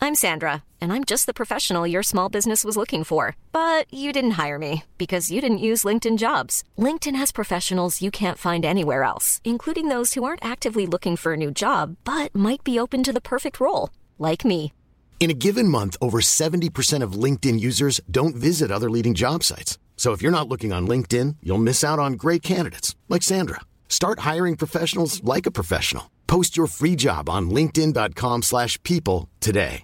I'm Sandra, and I'm just the professional your small business was looking for. But you didn't hire me because you didn't use LinkedIn Jobs. LinkedIn has professionals you can't find anywhere else, including those who aren't actively looking for a new job, but might be open to the perfect role, like me. In a given month, over 70% of LinkedIn users don't visit other leading job sites. So if you're not looking on LinkedIn, you'll miss out on great candidates like Sandra. Start hiring professionals like a professional. Post your free job on linkedin.com/people today.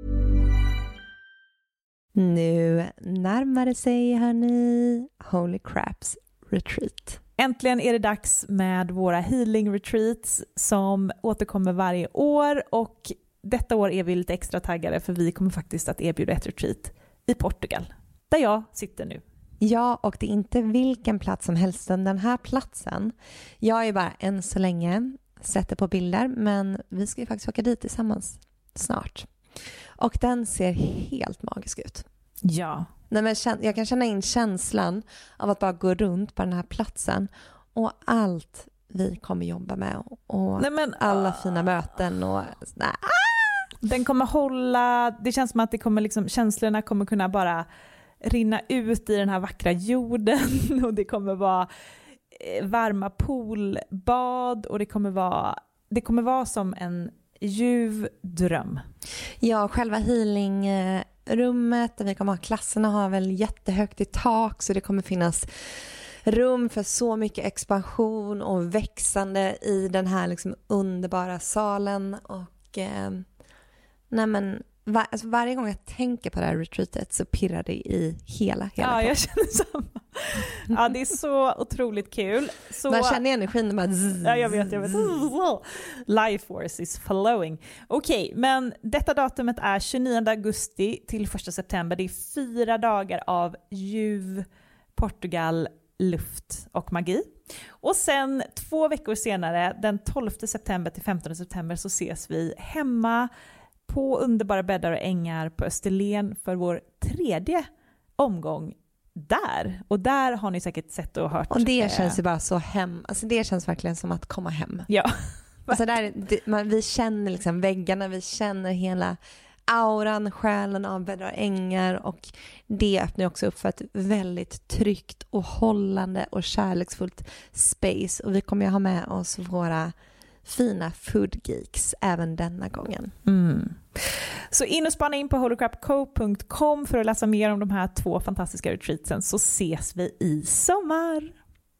Nu närmar det sig, hörni, Holy Craps Retreat. Äntligen är det dags med våra healing retreats som återkommer varje år, och detta år är vi lite extra taggade för vi kommer faktiskt att erbjuda ett retreat i Portugal, där jag sitter nu. Ja, och det är inte vilken plats som helst. Den här platsen, jag är bara än så länge sätter på bilder, men vi ska ju faktiskt åka dit tillsammans snart. Och den ser helt magisk ut. Ja. Nej, men jag kan känna in känslan av att bara gå runt på den här platsen och allt vi kommer jobba med och alla fina möten och Den kommer hålla, det känns som att det kommer liksom, känslorna kommer kunna bara rinna ut i den här vackra jorden, och det kommer vara varma poolbad, och det kommer vara som en ljuv dröm. Ja, själva healingrummet där vi kommer ha klasserna har väl jättehögt i tak, så det kommer finnas rum för så mycket expansion och växande i den här liksom underbara salen. Och varje gång jag tänker på det här retreatet så pirrar det i hela Ja, jag känner samma. Ja, det är så otroligt kul. Man känner energin bara ja, jag vet. Life force is flowing. Okej, men detta datumet är 29 augusti till 1 september. Det är 4 dagar av ljuv Portugal, luft och magi. Och sen 2 veckor senare, den 12 september till 15 september, så ses vi hemma på underbara bäddar och ängar på Österlen för vår 3:e omgång där. Och där har ni säkert sett och hört. Och det känns ju bara så hem. Alltså det känns verkligen som att komma hem. Ja. Alltså vi känner liksom väggarna, vi känner hela auran, själen av bäddar och ängar, och det öppnar också upp för ett väldigt tryggt och hållande och kärleksfullt space. Och vi kommer ju ha med oss våra fina food geeks även denna gången. Så in och spana in på holycrapco.com för att läsa mer om de här 2 fantastiska retreatsen, så ses vi i sommar.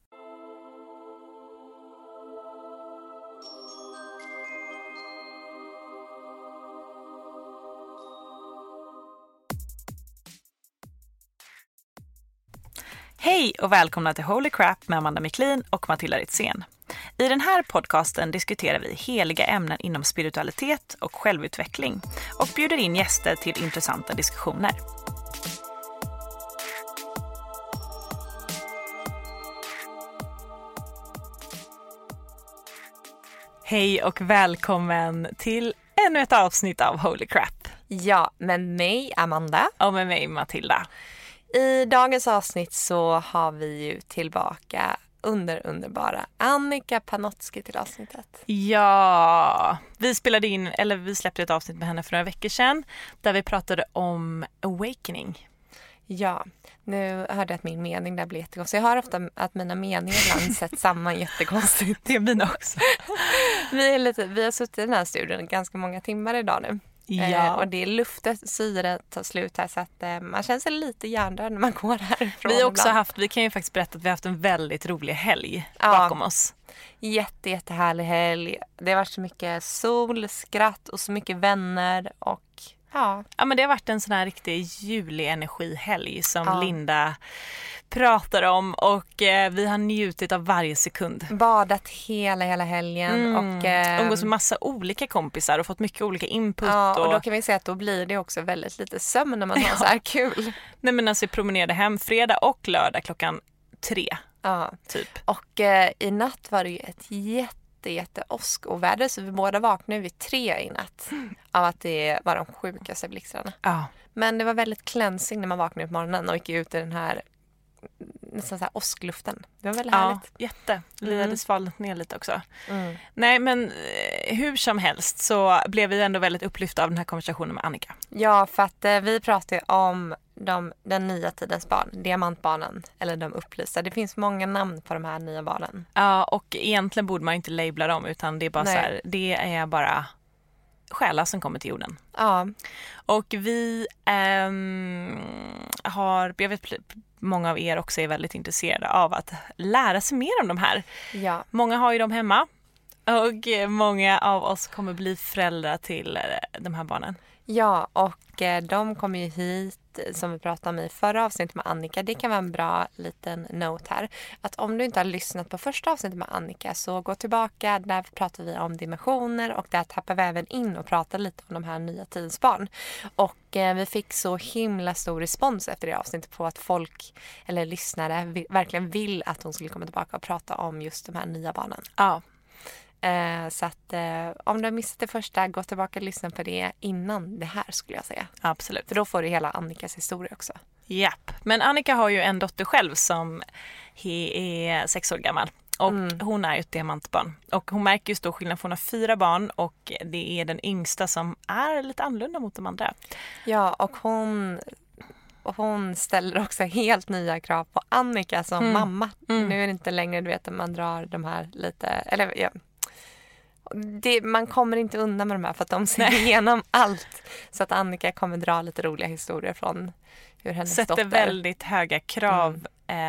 Hej och välkomna till Holy Crap med Amanda Miklin och Matilda Ritzén. I den här podcasten diskuterar vi heliga ämnen inom spiritualitet och självutveckling och bjuder in gäster till intressanta diskussioner. Hej och välkommen till ännu ett avsnitt av Holy Crap. Ja, med mig Amanda. Och med mig Matilda. I dagens avsnitt så har vi ju tillbaka underbara Annika Panotski till avsnittet. Ja, vi släppte ett avsnitt med henne för några veckor sedan där vi pratade om awakening. Ja, nu hörde jag att min mening där blev jättekonstig. Jag hör ofta att mina meningar ibland sett samman jättekonstigt. Det är mina också. Vi har suttit i den här studien ganska många timmar idag nu. Ja. Och det är luftet, syret tar slut här, så att man känner sig lite hjärndöd när man går härifrån. Vi kan ju faktiskt berätta att vi har haft en väldigt rolig helg bakom oss. Jättehärlig helg. Det har varit så mycket sol, skratt och så mycket vänner och ja, men det har varit en sån här riktig julig energihelg som Linda pratar om, och vi har njutit av varje sekund. Badat hela helgen och umgås med massa olika kompisar och fått mycket olika input. Ja, och då kan vi säga att då blir det också väldigt lite sömn när man har så här kul. Nej, men alltså vi promenerade hem fredag och lördag 3:00. Ja, typ. Och i natt var det ju ett jätteåskoväder, så vi båda vaknade vid 3 i natt av att det var de sjukaste blixtrarna. Ja. Men det var väldigt cleansing när man vaknade på morgonen och gick ut i den här nästan så här åskluften. Det var väldigt härligt. Jätte. Hade svalnat ner lite också. Nej, men hur som helst så blev vi ändå väldigt upplyfta av den här konversationen med Annika. Ja, för att vi pratar ju om den nya tidens barn, diamantbarnen eller de upplysta. Det finns många namn på de här nya barnen. Ja, och egentligen borde man inte labla dem, utan det är bara så här, det är bara själar som kommer till jorden. Ja. Och vi jag vet många av er också är väldigt intresserade av att lära sig mer om de här. Ja. Många har ju dem hemma och många av oss kommer bli föräldrar till de här barnen. Ja, och de kommer ju hit som vi pratade om i förra avsnittet med Annika. Det kan vara en bra liten note här. Att om du inte har lyssnat på första avsnittet med Annika så gå tillbaka. Där pratar vi om dimensioner och där tappar vi även in och pratar lite om de här nya tidens barn. Och vi fick så himla stor respons efter det avsnittet på att folk eller lyssnare verkligen vill att hon skulle komma tillbaka och prata om just de här nya barnen. Ja. Så att om du har missat det första, gå tillbaka och lyssna på det innan det här skulle jag säga. Absolut. För då får du hela Annikas historia också. Japp. Men Annika har ju en dotter själv som är 6 år gammal. Och hon är ju ett diamantbarn. Och hon märker ju stor skillnad för hon har 4 barn och det är den yngsta som är lite annorlunda mot de andra. Ja, och hon ställer också helt nya krav på Annika som mamma. Nu är det inte längre, du vet, att man drar de här lite... Eller, ja. Man kommer inte undan med de här för att de ser igenom allt. Så att Annika kommer dra lite roliga historier från hur hennes dotter... Sätter väldigt höga krav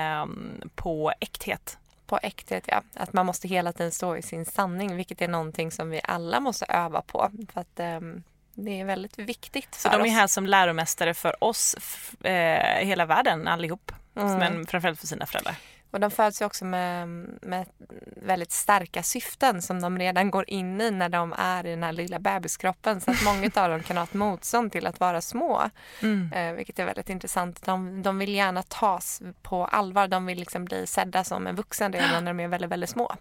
på äkthet. På äkthet, ja. Att man måste hela tiden stå i sin sanning, vilket är någonting som vi alla måste öva på. För att det är väldigt viktigt för oss. Så de är här som läromästare för oss, hela världen, allihop. Men framförallt för sina föräldrar. Och de föds ju också med väldigt starka syften som de redan går in i när de är i den här lilla bebiskroppen. Så att många av dem kan ha ett motstånd till att vara små. Vilket är väldigt intressant. De vill gärna tas på allvar. De vill liksom bli sedda som en vuxen redan när de är väldigt, väldigt små.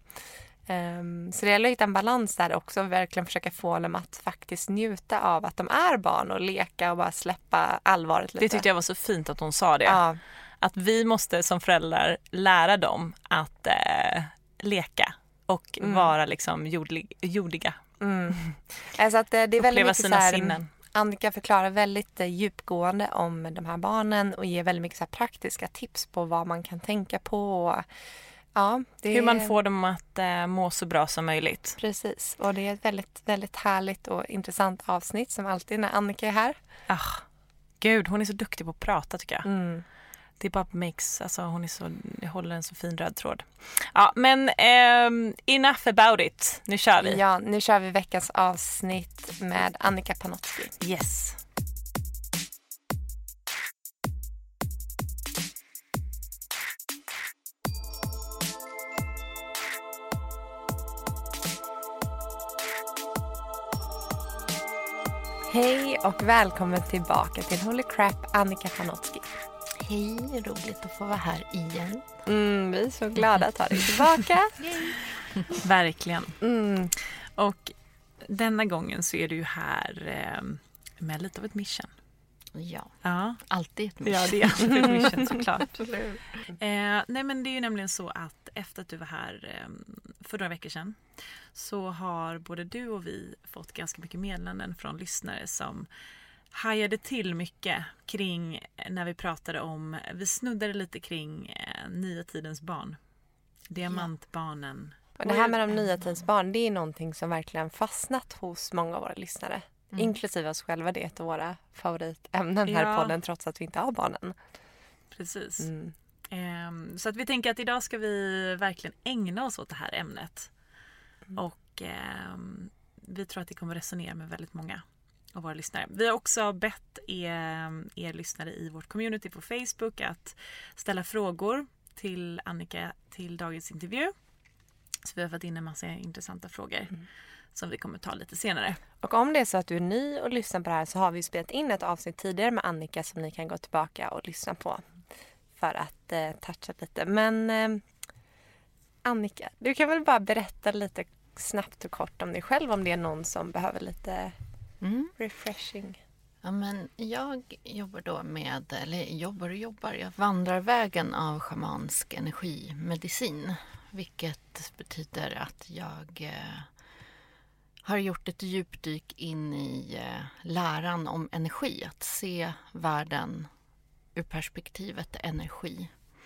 Så det gäller att hitta en balans där också. Verkligen försöka få dem att faktiskt njuta av att de är barn och leka och bara släppa allvaret lite. Det tyckte jag var så fint att hon sa det. Ja. Att vi måste som föräldrar lära dem att leka och vara liksom jordiga. Alltså att det är väldigt mycket sina så här, sinnen. Annika förklarar väldigt djupgående om de här barnen och ger väldigt mycket så här praktiska tips på vad man kan tänka på. Ja, hur man får dem att må så bra som möjligt. Precis, och det är ett väldigt, väldigt härligt och intressant avsnitt som alltid när Annika är här. Gud, hon är så duktig på att prata tycker jag. Det bara alltså hon är så, håller en så fin röd tråd. Ja, men enough about it. Nu kör vi. Ja, nu kör vi veckans avsnitt med Annika Panotski. Yes. Hej och välkommen tillbaka till Holy Crap, Annika Panotski. Hej, roligt att få vara här igen. Vi är så glada att ha dig tillbaka. Verkligen. Och denna gången så är du ju här med lite av ett mission. Ja. Alltid ett mission. Ja, det är alltid ett mission såklart. Nej, men det är ju nämligen så att efter att du var här för några veckor sedan så har både du och vi fått ganska mycket meddelanden från lyssnare som hajade till mycket kring när vi pratade om, vi snuddade lite kring nya tidens barn. Diamantbarnen. Och det här med de nya tidens barn, det är någonting som verkligen fastnat hos många av våra lyssnare. Inklusive oss själva, det är ett av våra favoritämnen här på podden trots att vi inte har barnen. Precis. Så att vi tänker att idag ska vi verkligen ägna oss åt det här ämnet. Och vi tror att det kommer resonera med väldigt många av våra lyssnare. Vi har också bett er lyssnare i vårt community på Facebook att ställa frågor till Annika till dagens intervju. Så vi har fått in en massa intressanta frågor som vi kommer ta lite senare. Och om det är så att du är ny och lyssnar på det här så har vi spelat in ett avsnitt tidigare med Annika som ni kan gå tillbaka och lyssna på för att toucha lite. Men Annika, du kan väl bara berätta lite snabbt och kort om dig själv om det är någon som behöver lite refreshing. Ja, men jag jobbar då med, jag vandrar vägen av schamansk energimedicin. Vilket betyder att jag har gjort ett djupdyk in i läran om energi. Att se världen ur perspektivet energi.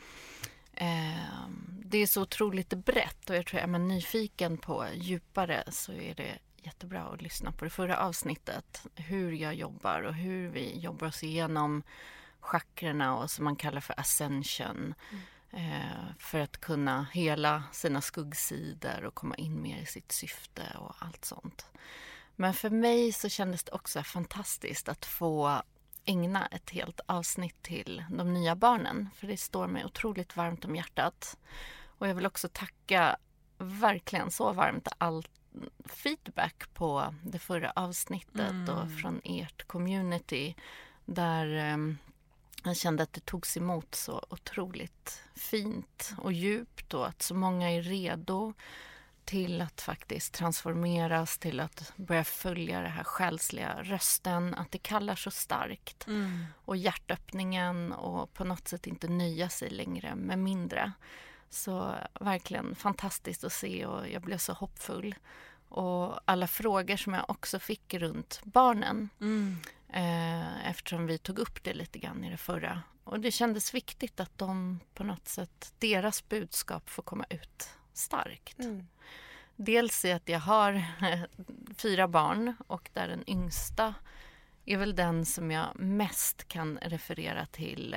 Det är så otroligt brett och jag tror att är man nyfiken på djupare så är det jättebra att lyssna på det förra avsnittet. Hur jag jobbar och hur vi jobbar oss igenom chakrorna och som man kallar för ascension. För att kunna hela sina skuggsidor och komma in mer i sitt syfte och allt sånt. Men för mig så kändes det också fantastiskt att få ägna ett helt avsnitt till de nya barnen. För det står mig otroligt varmt om hjärtat. Och jag vill också tacka verkligen så varmt all feedback på det förra avsnittet och från ert community. Där jag kände att det togs emot så otroligt fint och djupt och att så många är redo till att faktiskt transformeras, till att börja följa det här själsliga rösten, att det kallar så starkt och hjärtöppningen och på något sätt inte nöja sig längre med mindre. Så verkligen fantastiskt att se och jag blev så hoppfull. Och alla frågor som jag också fick runt barnen eftersom vi tog upp det lite grann i det förra. Och det kändes viktigt att de på något sätt, deras budskap får komma ut starkt. Dels i att jag har 4 barn och där den yngsta är väl den som jag mest kan referera till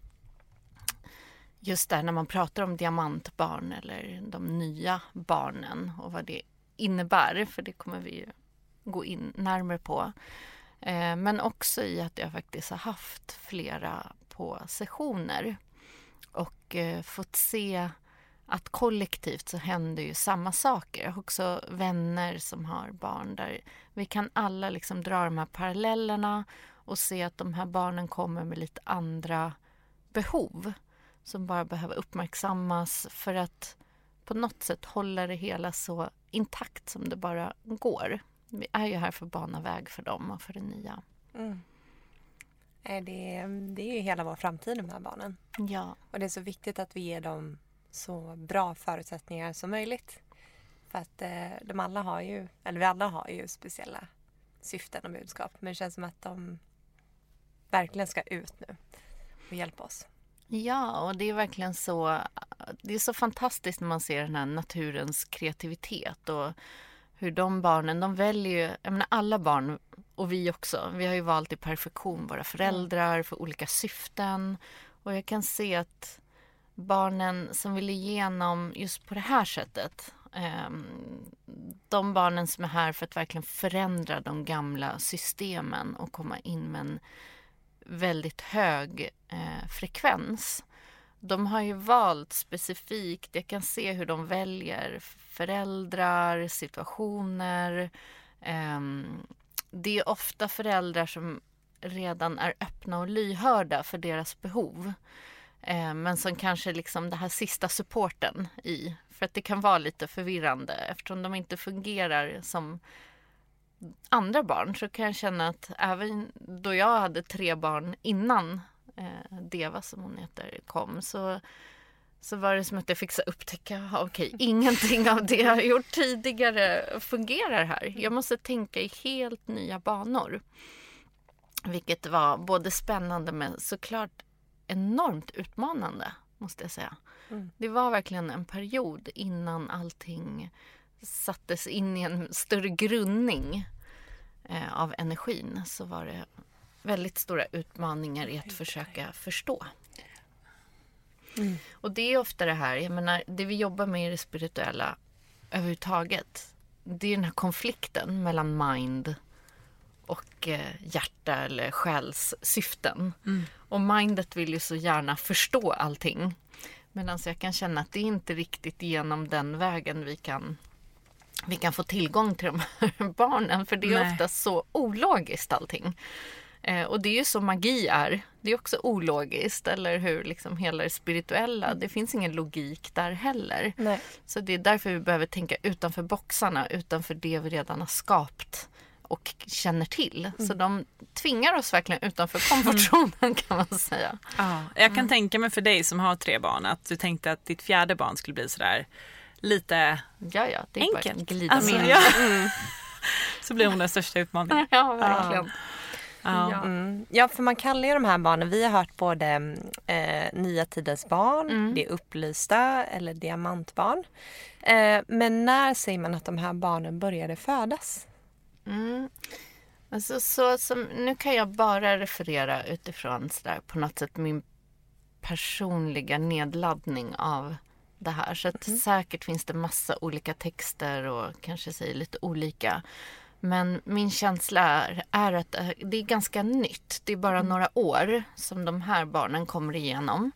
just där när man pratar om diamantbarn eller de nya barnen och vad det innebär, för det kommer vi ju gå in närmare på. Men också i att jag faktiskt har haft flera på sessioner och fått se att kollektivt så händer ju samma saker. Jag har också vänner som har barn där vi kan alla liksom dra de här parallellerna och se att de här barnen kommer med lite andra behov som bara behöver uppmärksammas för att på något sätt hålla det hela så intakt som det bara går. Vi är ju här för att bana väg för dem och för det nya. Det är ju hela vår framtid, de här barnen. Ja. Och det är så viktigt att vi ger dem så bra förutsättningar som möjligt. För att vi alla har ju speciella syften och budskap. Men det känns som att de verkligen ska ut nu och hjälpa oss. Ja, och det är verkligen så, det är så fantastiskt när man ser den här naturens kreativitet och hur de barnen, de väljer ju, jag menar alla barn och vi också, vi har ju valt i perfektion våra föräldrar för olika syften och jag kan se att barnen som vill igenom just på det här sättet, de barnen som är här för att verkligen förändra de gamla systemen och komma in med en väldigt hög frekvens. De har ju valt specifikt, jag kan se hur de väljer föräldrar, situationer. Det är ofta föräldrar som redan är öppna och lyhörda för deras behov. Men som kanske liksom det här sista supporten i. För att det kan vara lite förvirrande eftersom de inte fungerar som andra barn så kan jag känna att även då jag hade 3 barn innan Deva som hon heter kom så var det som att jag fick så upptäcka okej, ingenting av det jag har gjort tidigare fungerar här. Jag måste tänka i helt nya banor. Vilket var både spännande men såklart enormt utmanande måste jag säga. Det var verkligen en period innan allting sattes in i en större grundning av energin så var det väldigt stora utmaningar i att försöka förstå. Och det är ofta det här, jag menar, det vi jobbar med i det spirituella överhuvudtaget, det är den här konflikten mellan mind och hjärta eller själssyften. Och mindet vill ju så gärna förstå allting. Medan jag kan känna att det är inte riktigt genom den vägen vi kan få tillgång till de här barnen. För det är ofta så ologiskt allting. Och det är ju så magi är. Det är också ologiskt. Eller hur liksom hela det spirituella. Det finns ingen logik där heller. Nej. Så det är därför vi behöver tänka utanför boxarna. Utanför det vi redan har skapat och känner till. Så de tvingar oss verkligen utanför komfortzonen kan man säga. Ja, jag kan tänka mig för dig som har 3 barn att du tänkte att ditt 4:e barn skulle bli sådär lite Ja, det är enkelt. bara glida Alltså, med. ja. Så blir hon den största utmaningen. Ja, verkligen. Ja, för man kallar ju de här barnen, vi har hört både nya tidens barn, det är upplysta eller diamantbarn. Men när säger man att de här barnen började födas? Alltså, nu kan jag bara referera utifrån sådär, på något sätt min personliga nedladdning av det här. Så att säkert finns det massa olika texter och kanske säger lite olika. Men min känsla är att det är ganska nytt. Det är bara några år som de här barnen kommer igenom.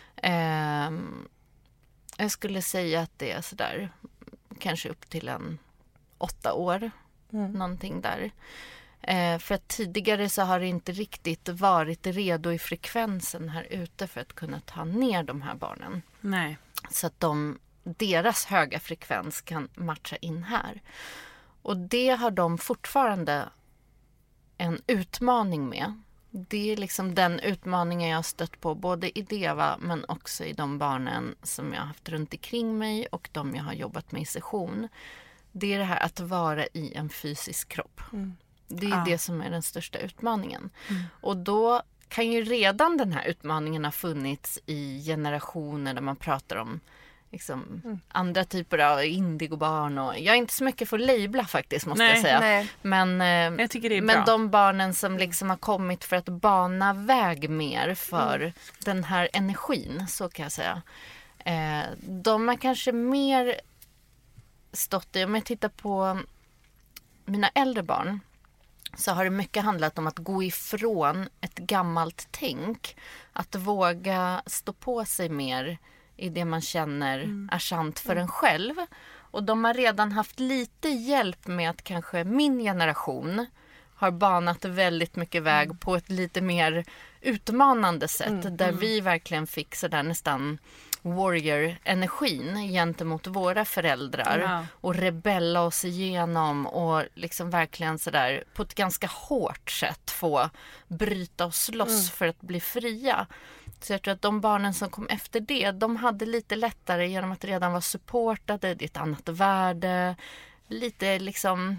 Jag skulle säga att det är sådär kanske upp till 8 år. Någonting där. För att tidigare så har det inte riktigt varit redo i frekvensen här ute för att kunna ta ner de här barnen. Nej. Så att deras höga frekvens kan matcha in här. Och det har de fortfarande en utmaning med. Det är liksom den utmaningen jag har stött på både i Deva men också i de barnen som jag har haft runt omkring mig och de jag har jobbat med i session. Det är det här att vara i en fysisk kropp. Det är det som är den största utmaningen. Och då kan ju redan den här utmaningen ha funnits i generationer där man pratar om liksom, andra typer av indigobarn. Och jag är inte så mycket för att labla faktiskt måste jag säga. Nej. Men Jag tycker det är bra. de barnen som liksom har kommit för att bana väg mer för den här energin, så kan jag säga. De har kanske mer stått i, om jag tittar på mina äldre barn så har det mycket handlat om att gå ifrån ett gammalt tänk. Att våga stå på sig mer i det man känner är sant för en själv. Och de har redan haft lite hjälp med att kanske min generation har banat väldigt mycket väg på ett lite mer utmanande sätt. Där vi verkligen fick sådär nästan warrior-energin gentemot våra föräldrar och rebella oss igenom och liksom verkligen sådär på ett ganska hårt sätt få bryta oss loss för att bli fria. Så jag tror att de barnen som kom efter det, de hade lite lättare genom att redan vara supportade, det är ett annat värde, lite liksom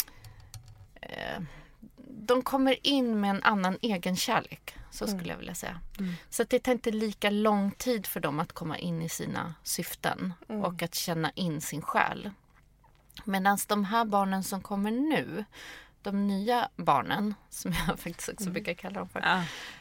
de kommer in med en annan egen kärlek. Så skulle jag vilja säga. Så att det tar inte lika lång tid för dem att komma in i sina syften. Och att känna in sin själ. Medan de här barnen som kommer nu. De nya barnen. Som jag faktiskt också brukar kalla dem för.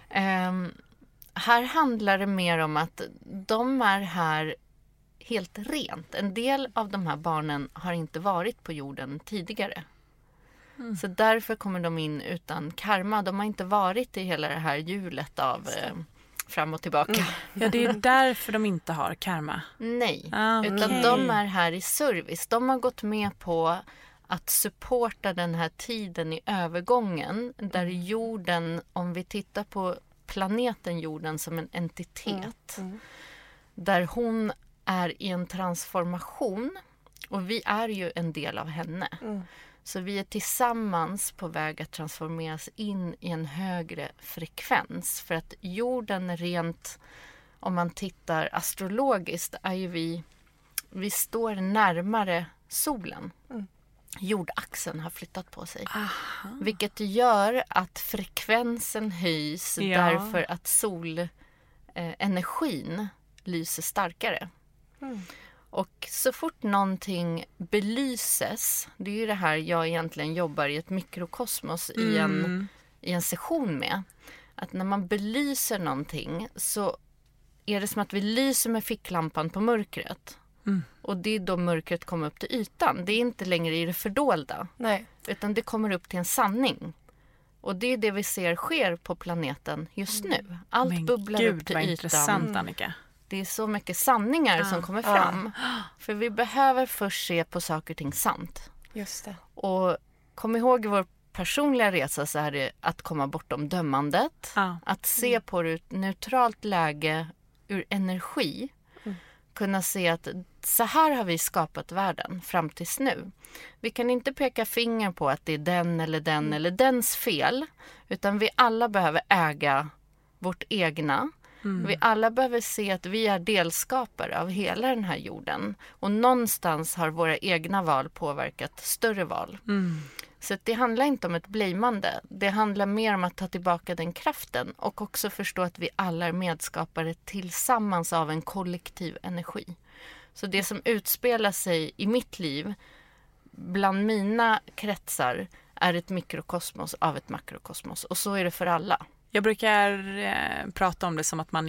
Här handlar det mer om att de är här helt rent. En del av de här barnen har inte varit på jorden tidigare. Så därför kommer de in utan karma. De har inte varit i hela det här hjulet av fram och tillbaka. Ja, det är därför de inte har karma. Nej, utan de är här i service. De har gått med på att supporta den här tiden i övergången. Där jorden, om vi tittar på planeten jorden som en entitet. Där hon är i en transformation. Och vi är ju en del av henne. Så vi är tillsammans på väg att transformeras in i en högre frekvens. För att jorden rent, om man tittar astrologiskt, är ju vi står närmare solen. Jordaxeln har flyttat på sig. Vilket gör att frekvensen höjs därför att solenergin lyser starkare. Och så fort någonting belyses, det är ju det här jag egentligen jobbar i ett mikrokosmos i en session med. Att när man belyser någonting så är det som att vi lyser med ficklampan på mörkret. Och det är då mörkret kommer upp till ytan. Det är inte längre i det fördolda. Nej. Utan det kommer upp till en sanning. Och det är det vi ser sker på planeten just nu. Allt bubblar upp till ytan. Intressant, Annika. Det är så mycket sanningar som kommer fram. För vi behöver först se på saker och ting sant. Just det. Och kom ihåg vår personliga resa så är det att komma bortom dömandet. Att se på det ur ett neutralt läge, ur energi. kunna se att så här har vi skapat världen fram tills nu. Vi kan inte peka finger på att det är den eller den eller dens fel, utan vi alla behöver äga vårt egna. Vi alla behöver se att vi är delskapare av hela den här jorden. Och någonstans har våra egna val påverkat större val. Så att det handlar inte om ett blamande. Det handlar mer om att ta tillbaka den kraften. Och också förstå att vi alla är medskapare tillsammans av en kollektiv energi. Så det som utspelar sig i mitt liv bland mina kretsar är ett mikrokosmos av ett makrokosmos. Och så är det för alla. Jag brukar prata om det som att man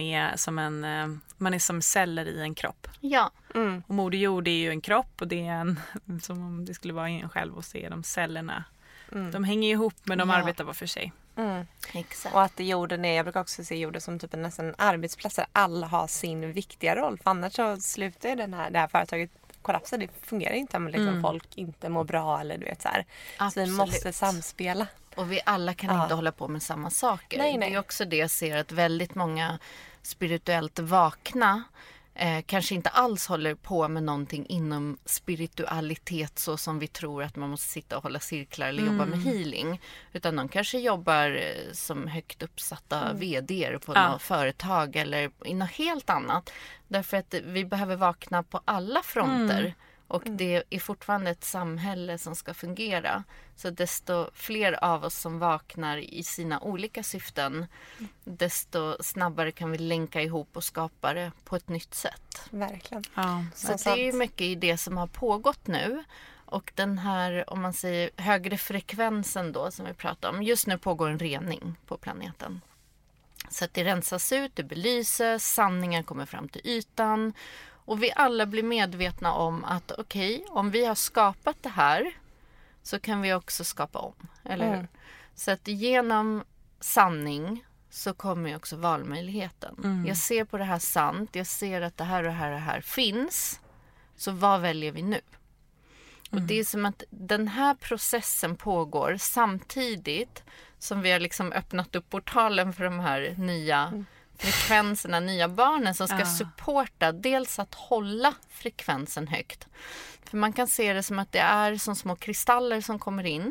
är som celler i en kropp. Ja. Och Moder Jord är ju en kropp och det är som om det skulle vara en själv och se de cellerna. De hänger ihop men de arbetar var för sig. Exakt. Och att jorden är, jag brukar också se jorden som typ nästan arbetsplats där alla har sin viktiga roll. För annars så slutar ju det här företaget kollapsa. Det fungerar inte om liksom folk inte mår bra eller du vet så här. Så vi måste samspela. Och vi alla kan inte hålla på med samma saker. Nej. Det är också det jag ser att väldigt många spirituellt vakna kanske inte alls håller på med någonting inom spiritualitet så som vi tror att man måste sitta och hålla cirklar eller jobba med healing. Utan de kanske jobbar som högt uppsatta vd:ar på något företag eller i något helt annat. Därför att vi behöver vakna på alla fronter. Och det är fortfarande ett samhälle som ska fungera. Så desto fler av oss som vaknar i sina olika syften, desto snabbare kan vi länka ihop och skapa det på ett nytt sätt. Verkligen. Ja, så det är ju mycket i det som har pågått nu. Och den här, om man säger högre frekvensen då som vi pratar om. Just nu pågår en rening på planeten. Så att det rensas ut, det belyses, sanningar kommer fram till ytan. Och vi alla blir medvetna om att okej, om vi har skapat det här så kan vi också skapa om. Eller hur? Så att genom sanning så kommer också valmöjligheten. Jag ser på det här sant, jag ser att det här och det här finns. Så vad väljer vi nu? Och det är som att den här processen pågår samtidigt som vi har liksom öppnat upp portalen för de här nya frekvenserna, nya barnen som ska supporta dels att hålla frekvensen högt. För man kan se det som att det är som små kristaller som kommer in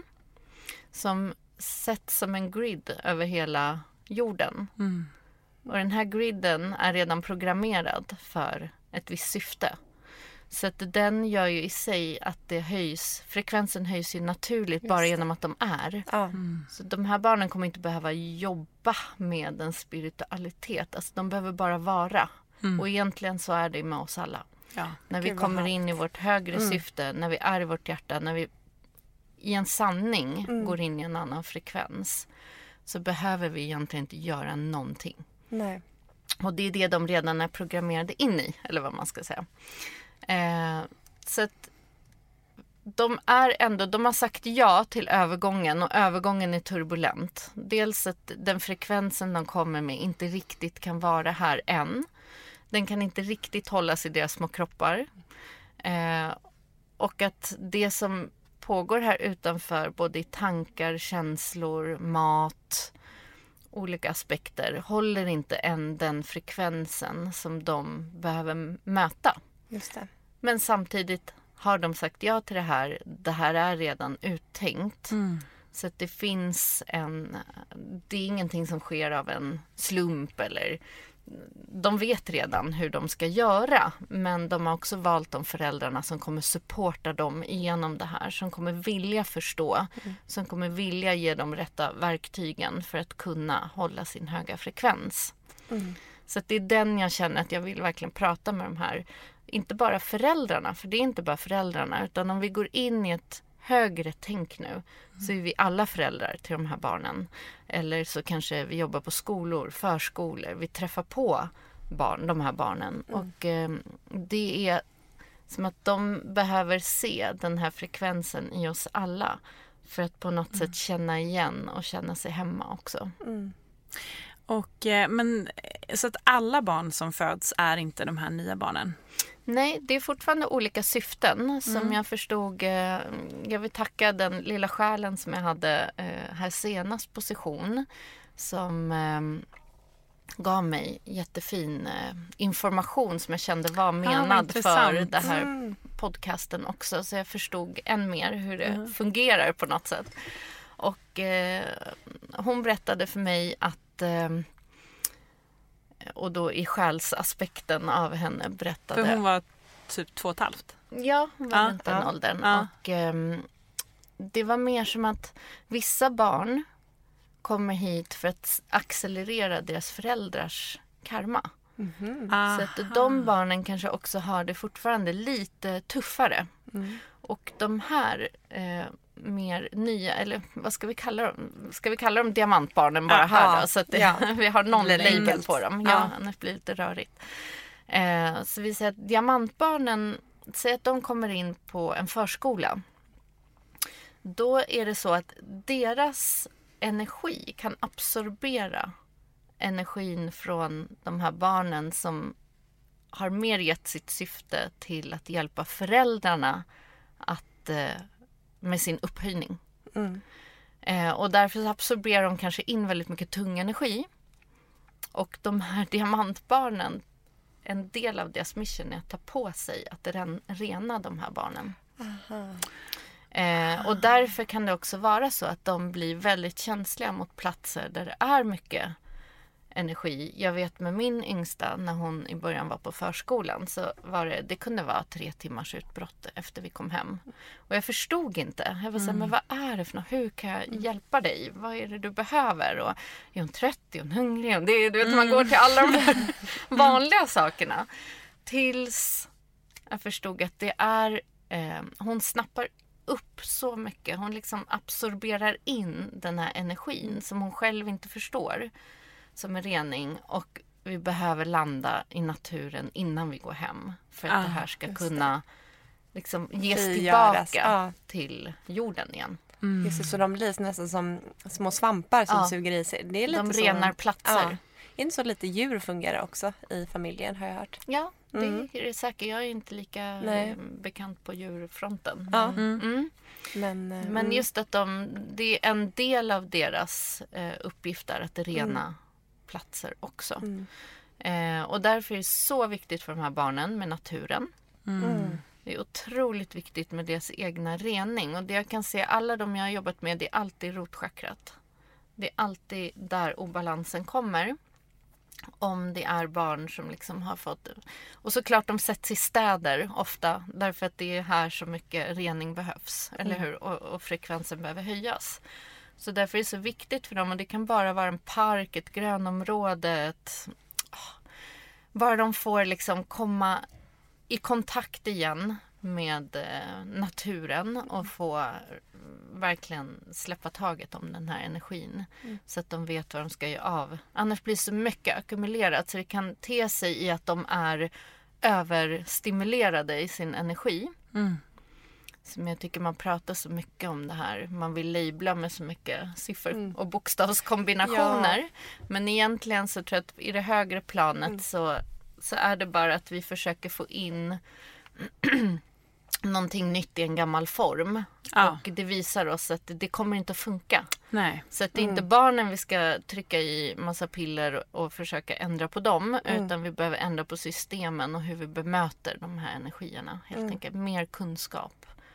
som sätts som en grid över hela jorden. Och den här griden är redan programmerad för ett visst syfte. Så att den gör ju i sig att det höjs, frekvensen höjs ju naturligt bara genom att de är. Så de här barnen kommer inte behöva jobba med en spiritualitet. Alltså de behöver bara vara. Och egentligen så är det med oss alla. När vi kommer in i vårt högre syfte, när vi är i vårt hjärta, när vi i en sanning går in i en annan frekvens, så behöver vi egentligen inte göra någonting. Nej. Och det är det de redan är programmerade in i, eller vad man ska säga. Så att de har sagt ja till övergången och övergången är turbulent. Dels att den frekvensen de kommer med inte riktigt kan vara här än. Den kan inte riktigt hållas i deras små kroppar. Och att det som pågår här utanför, både i tankar, känslor, mat, olika aspekter, håller inte än den frekvensen som de behöver möta. Just det. Men samtidigt har de sagt ja till det här. Det här är redan uttänkt. Så att det finns det är ingenting som sker av en slump eller de vet redan hur de ska göra, men de har också valt de föräldrarna som kommer supporta dem igenom det här, som kommer vilja förstå, som kommer vilja ge dem rätta verktygen för att kunna hålla sin höga frekvens. Så att det är den jag känner att jag vill verkligen prata med de här, inte bara föräldrarna, för det är inte bara föräldrarna, utan om vi går in i ett högre tänk nu, så är vi alla föräldrar till de här barnen. Eller så kanske vi jobbar på skolor, förskolor. Vi träffar på de här barnen. Och det är som att de behöver se den här frekvensen i oss alla. För att på något sätt känna igen och känna sig hemma också. Och, men så att alla barn som föds är inte de här nya barnen? Nej, det är fortfarande olika syften som jag förstod. Jag vill tacka den lilla själen som jag hade här senast på session. Som gav mig jättefin information som jag kände var menad för det här podcasten också. Så jag förstod än mer hur det fungerar på något sätt. Och hon berättade för mig att, och då i själsaspekten av henne berättade... För hon var typ 2,5? Ja, hon var runt den åldern. Och det var mer som att vissa barn kommer hit för att accelerera deras föräldrars karma. Så att de barnen kanske också har det fortfarande lite tuffare. Och de här mer nya, eller vad ska vi kalla dem? Ska vi kalla dem diamantbarnen bara här då? Så att vi har någon label på dem. Ja, annars blir det lite rörigt. Så vi säger att diamantbarnen, säg att de kommer in på en förskola. Då är det så att deras energi kan absorbera energin från de här barnen som har mer gett sitt syfte till att hjälpa föräldrarna att, med sin upphöjning. Och därför absorberar de kanske in väldigt mycket tung energi. Och de här diamantbarnen, en del av deras mission är att ta på sig att rena de här barnen. Och därför kan det också vara så att de blir väldigt känsliga mot platser där det är mycket energi. Jag vet med min yngsta, när hon i början var på förskolan, så var det kunde vara 3 timmars utbrott efter vi kom hem. Och jag förstod inte. Jag var så här, men vad är det för något? Hur kan jag hjälpa dig? Vad är det du behöver? Och är hon trött? Är hon hungrig? Du vet, man går till alla de här vanliga sakerna. Tills jag förstod att det är, hon snappar upp så mycket. Hon liksom absorberar in den här energin som hon själv inte förstår. Som en rening, och vi behöver landa i naturen innan vi går hem för att det här ska kunna liksom ges tillbaka till jorden igen. Just det, så de blir nästan som små svampar som suger i sig. Det är lite de renar platser. Är inte så lite djur fungerar också i familjen, har jag hört? Ja, det är det säkert. Jag är inte lika bekant på djurfronten. Men just att det är en del av deras uppgifter att rena platser också. Och därför är det så viktigt för de här barnen med naturen. Det är otroligt viktigt med deras egna rening. Och det jag kan se, alla de jag har jobbat med, det är alltid rotchakrat. Det är alltid där obalansen kommer. Om det är barn som liksom har fått... Och såklart de sätts i städer ofta. Därför att det är här så mycket rening behövs. Eller hur? Och frekvensen behöver höjas. Så därför är det så viktigt för dem. Och det kan bara vara en park, ett grönområde. Bara de får liksom komma i kontakt igen med naturen. Och få verkligen släppa taget om den här energin. Så att de vet vad de ska göra av. Annars blir det så mycket ackumulerat. Så det kan te sig i att de är överstimulerade i sin energi. Som jag tycker man pratar så mycket om det här. Man vill labla med så mycket siffror och bokstavskombinationer. Men egentligen så tror jag att i det högre planet så är det bara att vi försöker få in någonting nytt i en gammal form. Och det visar oss att det kommer inte att funka. Nej. Så att det är inte barnen vi ska trycka i massa piller och försöka ändra på dem. Utan vi behöver ändra på systemen och hur vi bemöter de här energierna. Helt enkelt mer kunskap.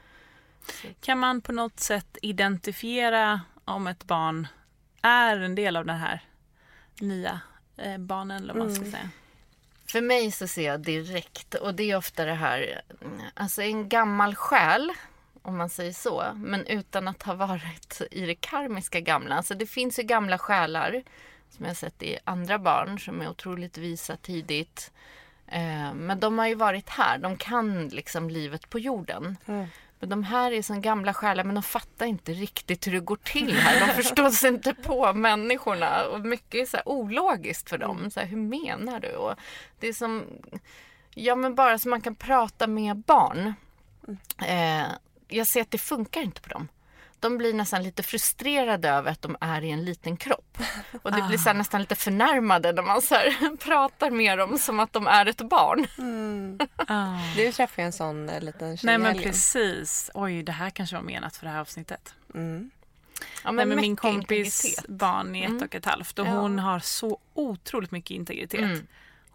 Kan man på något sätt identifiera om ett barn är en del av den här nya barnen, eller vad man ska säga? För mig så ser jag direkt, och det är ofta det här, alltså en gammal själ, om man säger så, men utan att ha varit i det karmiska gamla. Alltså det finns ju gamla själar som jag har sett i andra barn som är otroligt visa tidigt. Men de har ju varit här, de kan liksom livet på jorden. Men de här är som gamla själar, men de fattar inte riktigt hur det går till här. De förstår sig inte på människorna. Och mycket är så här ologiskt för dem. Så här, hur menar du? Och det är som... Ja, men bara så man kan prata med barn. Jag ser att det funkar inte på dem. De blir nästan lite frustrerade över att de är i en liten kropp. Och det blir så här nästan lite förnärmade när man så här pratar med dem som att de är ett barn. Du träffade en sån liten tjej. Nej, men precis. Oj, det här kanske var menat för det här avsnittet. Ja, men min mycket kompis integritet. barn är 1,5 och hon har så otroligt mycket integritet.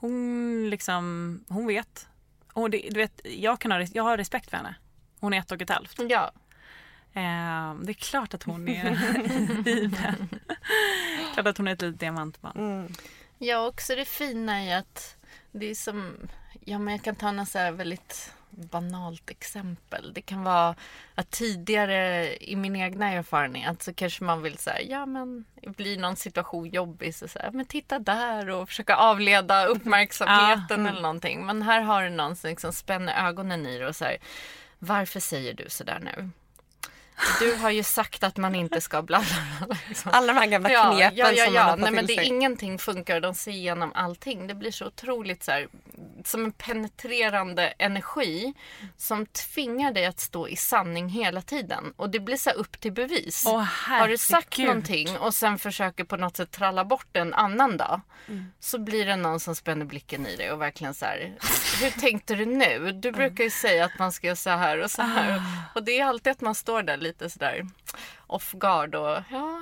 Hon vet. Och du vet, jag har respekt för henne. Hon är 1,5. Ja. Det är klart att hon är given. Klart att hon är ett litet diamantbarn. Ja, också det fina i att det är som, men jag kan ta något så här väldigt banalt exempel. Det kan vara att tidigare i min egna erfarenhet så kanske man vill säga, men blir någon situation jobbig så säger men titta där och försöka avleda uppmärksamheten eller någonting. Men här har du någon som liksom spänner ögonen i det och säger, varför säger du så där nu? Du har ju sagt att man inte ska bla bla bla. Liksom. Alla de här gamla knepen som man har fått Nej, men till sig. ingenting funkar, de ser igenom allting. Det blir så otroligt så här, som en penetrerande energi som tvingar dig att stå i sanning hela tiden. Och det blir så här upp till bevis. Har du sagt någonting och sen försöker på något sätt tralla bort en annan dag, så blir det någon som spänner blicken i dig och verkligen så här, hur tänkte du nu? Du brukar ju säga att man ska göra så här och så här. Och det är alltid att man står där lite sådär off guard och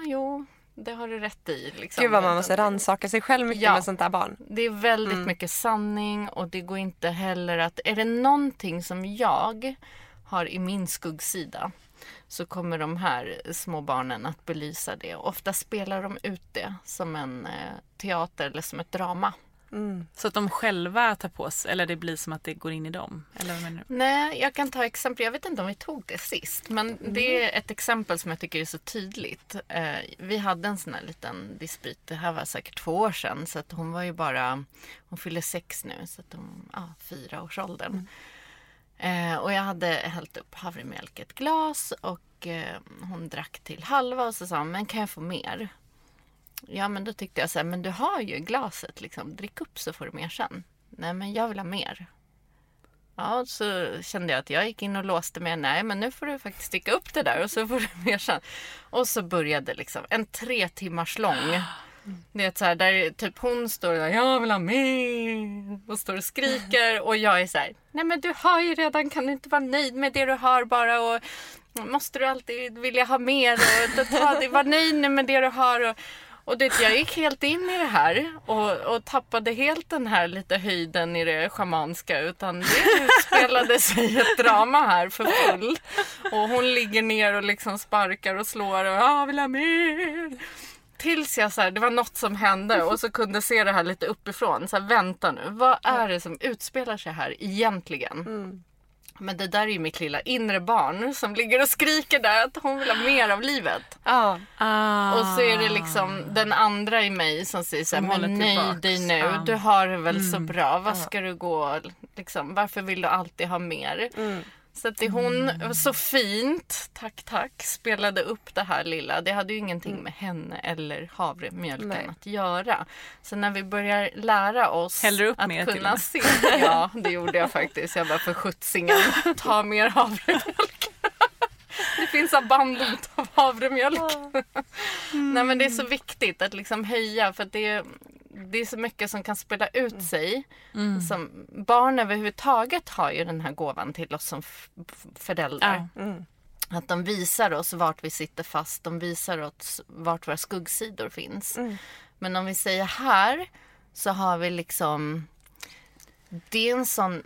det har du rätt i. Liksom. Gud vad man måste rannsaka sig själv mycket med sånt där barn. Det är väldigt mycket sanning och det går inte heller att, är det någonting som jag har i min skuggsida så kommer de här små barnen att belysa det. Ofta spelar de ut det som en teater eller som ett drama. Så att de själva tar på sig, eller det blir som att det går in i dem? Eller vad menar du? Nej, jag kan ta exempel. Jag vet inte om vi tog det sist, men det är ett exempel som jag tycker är så tydligt. Vi hade en sån här liten dispyt, det här var säkert 2 år sedan, så att hon var ju bara, hon fyller 6 nu, så att hon, 4-årsåldern. Och jag hade hällt upp havremjölk i ett glas och hon drack till halva och så sa hon, men kan jag få mer? Ja, men då tyckte jag så här, men du har ju glaset liksom, drick upp så får du mer sen. Nej, men jag vill ha mer. Ja, så kände jag att jag gick in och låste mig. Nej, men nu får du faktiskt sticka upp det där och så får du mer sen. Och så började liksom en 3 timmars lång. Det är så här, där typ hon står där, jag vill ha mer. Och står och skriker och jag är så här, nej men du har ju redan, kan du inte vara nöjd med det du har bara och måste du alltid vilja ha mer och var nöjd nu med det du har och det, jag gick helt in i det här och tappade helt den här lite höjden i det schamanska, utan det utspelade sig ett drama här för full. Och hon ligger ner och liksom sparkar och slår och jag vill ha mer. Tills jag så här, det var något som hände och så kunde se det här lite uppifrån. Så här, vänta nu, vad är det som utspelar sig här egentligen? Men det där är ju mitt lilla inre barn som ligger och skriker där att hon vill ha mer av livet. Och så är det liksom den andra i mig som säger så här, men nej dig nu, du har det väl så bra, vad ska du gå liksom, varför vill du alltid ha mer? Så att hon så fint, tack, spelade upp det här lilla. Det hade ju ingenting med henne eller havremjölken att göra. Så när vi börjar lära oss att kunna se. Ja, det gjorde jag faktiskt. Jag var för skjutsingen. Ta mer havremjölk. Det finns abandon av havremjölk. Nej, men det är så viktigt att liksom höja, för att det är så mycket som kan spela ut sig. Som barn överhuvudtaget har ju den här gåvan till oss som föräldrar. Att de visar oss vart vi sitter fast. De visar oss vart våra skuggsidor finns. Men om vi säger här så har vi liksom, det är en sån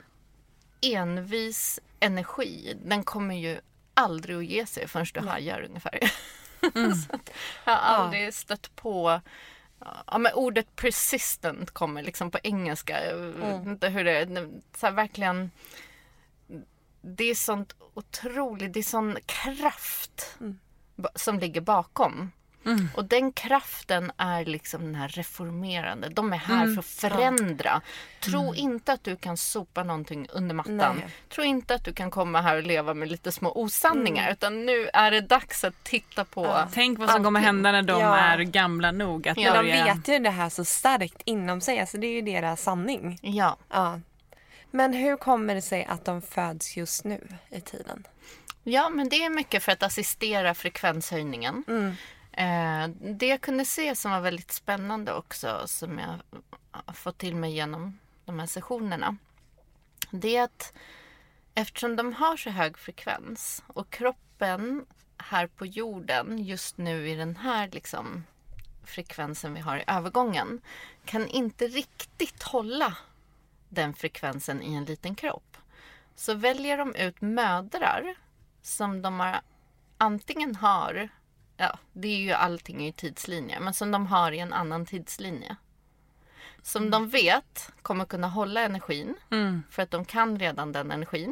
envis energi. Den kommer ju aldrig att ge sig förrän du hajar ungefär. Så att jag har aldrig stött på. Ja, men ordet persistent kommer liksom på engelska. Inte hur det är. Så här, verkligen. Det är sånt otroligt. Det är sån kraft som ligger bakom. Och den kraften är liksom den här reformerande. De är här för att förändra. Tro inte att du kan sopa någonting under mattan. Nej. Tro inte att du kan komma här och leva med lite små osanningar. Utan nu är det dags att titta på. Tänk vad som kommer hända när de är gamla nog att börja. De vet ju det här så starkt inom sig. Alltså det är ju deras sanning. Ja. Men hur kommer det sig att de föds just nu i tiden? Ja, men det är mycket för att assistera frekvenshöjningen. Det jag kunde se som var väldigt spännande också, som jag har fått till mig genom de här sessionerna, det är att eftersom de har så hög frekvens och kroppen här på jorden just nu i den här liksom frekvensen vi har i övergången kan inte riktigt hålla den frekvensen i en liten kropp. Så väljer de ut mödrar som de har, antingen har, det är ju allting i tidslinje, men som de har i en annan tidslinje. Som de vet kommer kunna hålla energin, för att de kan redan den energin.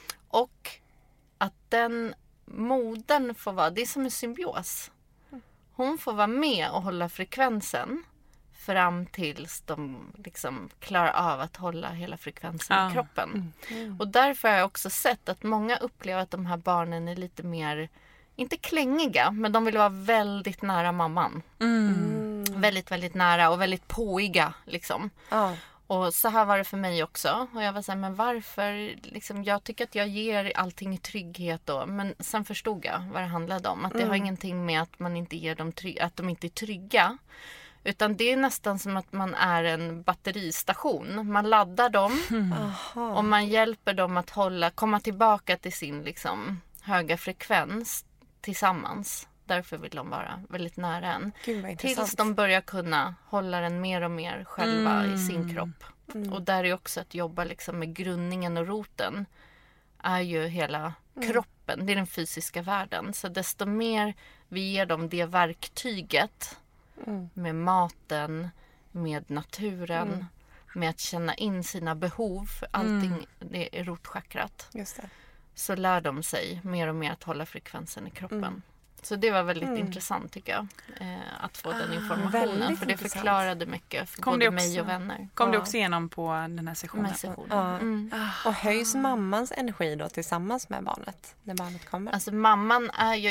Och att den modern får vara, det är som en symbios. Hon får vara med och hålla frekvensen fram tills de liksom klarar av att hålla hela frekvensen i kroppen. Och därför har jag också sett att många upplever att de här barnen är lite mer, inte klängiga, men de vill vara väldigt nära mamman. Väldigt, väldigt nära och väldigt påiga liksom. Och så här var det för mig också. Och jag var så här, men varför? Liksom, jag tycker att jag ger allting i trygghet då. Men sen förstod jag vad det handlade om. Att det har ingenting med att man inte ger dem att de inte är trygga. Utan det är nästan som att man är en batteristation. Man laddar dem och man hjälper dem att komma tillbaka till sin liksom, höga frekvens tillsammans. Därför vill de vara väldigt nära en. Tills de börjar kunna hålla den mer och mer själva i sin kropp. Och där är också att jobba liksom med grundningen och roten. Är ju hela kroppen. Det är den fysiska världen. Så desto mer vi ger dem det verktyget. Med maten, med naturen. Med att känna in sina behov. Allting det är rotchakrat. Just det. Så lär de sig mer och mer att hålla frekvensen i kroppen. Så det var väldigt intressant tycker jag. Att få den informationen. För det förklarade mycket för både mig och vänner. Kom det också igenom på den här sessionen? Och höjs mammans energi då tillsammans med barnet? När barnet kommer? Alltså mamman är ju,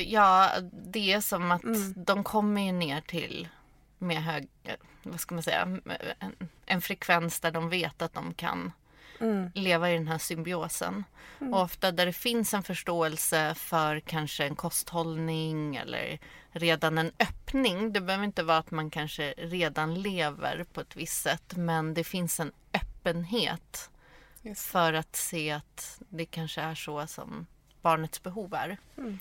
det är som att de kommer ju ner till med hög, vad ska man säga, en frekvens där de vet att de kan leva i den här symbiosen. Och ofta där det finns en förståelse för kanske en kosthållning eller redan en öppning. Det behöver inte vara att man kanske redan lever på ett visst sätt, men det finns en öppenhet för att se att det kanske är så som barnets behov är.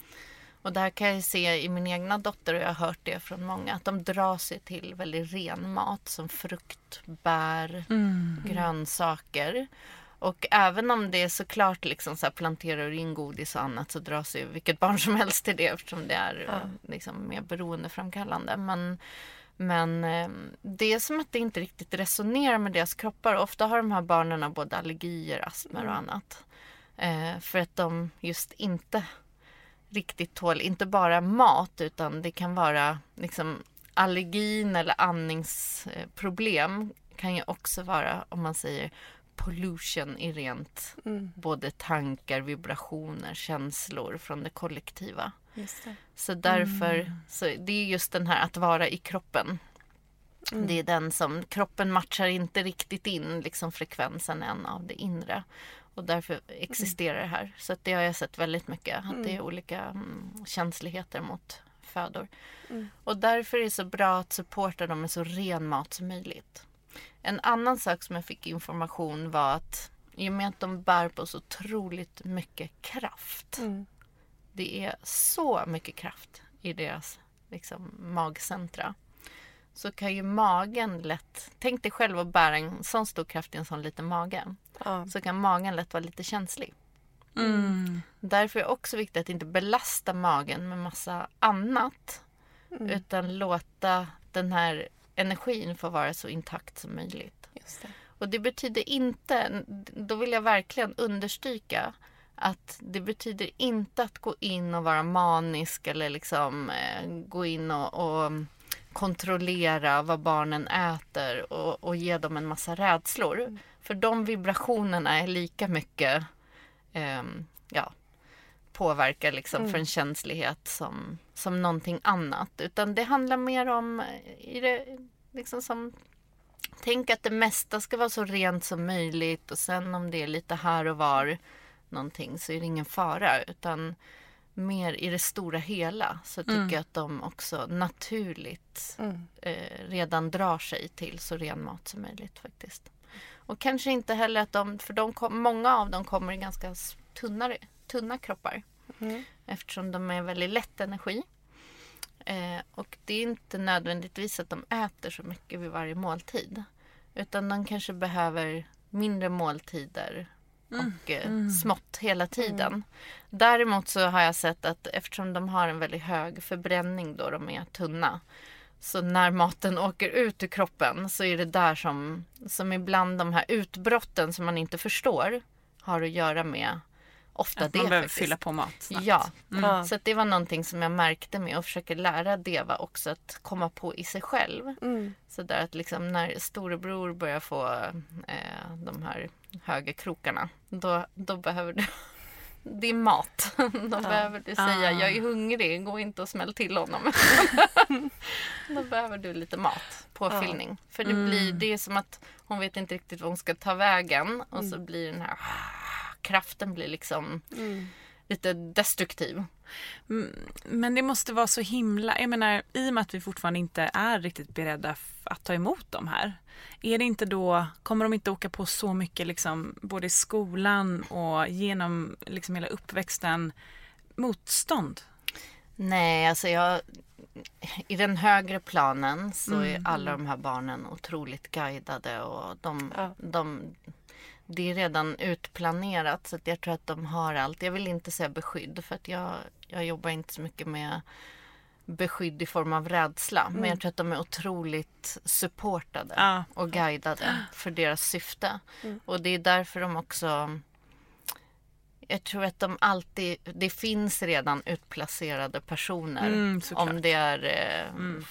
Och det här kan jag se i min egna dotter, och jag har hört det från många, att de drar sig till väldigt ren mat som frukt, bär, grönsaker. Och även om det är såklart liksom så här planterar in godis och annat, så drar sig vilket barn som helst till det, eftersom det är liksom mer beroendeframkallande. Men det är som att det inte riktigt resonerar med deras kroppar. Ofta har de här barnen både allergier, astma och annat. För att de just inte riktigt tål, inte bara mat, utan det kan vara liksom allergin eller andningsproblem kan ju också vara, om man säger pollution i rent både tankar, vibrationer, känslor från det kollektiva. Just det. Så därför, så det är just den här att vara i kroppen. Det är den som, kroppen matchar inte riktigt in liksom frekvensen än av det inre. Och därför existerar det här. Så att det har jag sett väldigt mycket. Att det är olika känsligheter mot födor. Och därför är det så bra att supporta dem med så ren mat som möjligt. En annan sak som jag fick information var att i och med att de bär på så otroligt mycket kraft. Det är så mycket kraft i deras liksom, magcentra. Så kan ju magen lätt, tänk dig själv att bära en sån stor kraft i en sån liten mage. Så kan magen lätt vara lite känslig. Därför är det också viktigt att inte belasta magen med massa annat. Utan låta den här energin få vara så intakt som möjligt. Just det. Och det betyder inte, då vill jag verkligen understryka att det betyder inte att gå in och vara manisk eller liksom gå in och kontrollera vad barnen äter och ge dem en massa rädslor. För de vibrationerna är lika mycket påverkar liksom för en känslighet som någonting annat. Utan det handlar mer om liksom som, tänk att det mesta ska vara så rent som möjligt, och sen om det är lite här och var någonting så är det ingen fara, utan mer i det stora hela så tycker jag att de också naturligt redan drar sig till så ren mat som möjligt faktiskt. Och kanske inte heller att många av dem kommer i ganska tunna kroppar. eftersom de är väldigt lätt energi. Och det är inte nödvändigtvis att de äter så mycket vid varje måltid. Utan de kanske behöver mindre måltider och smått hela tiden. Däremot så har jag sett att eftersom de har en väldigt hög förbränning då de är tunna. Så när maten åker ut ur kroppen så är det där som ibland de här utbrotten som man inte förstår har att göra med ofta att det man behöver faktiskt. fylla på mat snabbt. Ja, så att det var någonting som jag märkte med och försöker lära Deva också att komma på i sig själv. Så där att liksom när storebror börjar få de här höga krokarna, då behöver du det är mat. Då behöver du säga jag är hungrig, gå inte och smäll till honom. Då behöver du lite mat, påfyllning. För det är som att hon vet inte riktigt vad hon ska ta vägen och så blir den här kraften blir liksom lite destruktiv. Men det måste vara så himla, jag menar i och med att vi fortfarande inte är riktigt beredda att ta emot dem här. Är det inte då, kommer de inte åka på så mycket liksom både i skolan och genom liksom hela uppväxten motstånd? Nej, alltså i den högre planen så är alla de här barnen otroligt guidade och det är redan utplanerat så att jag tror att de har allt. Jag vill inte säga beskydd för att jag jobbar inte så mycket med beskydd i form av rädsla. Men jag tror att de är otroligt supportade och guidade för deras syfte. Och det är därför de också... Jag tror att det finns redan utplacerade personer. Om det är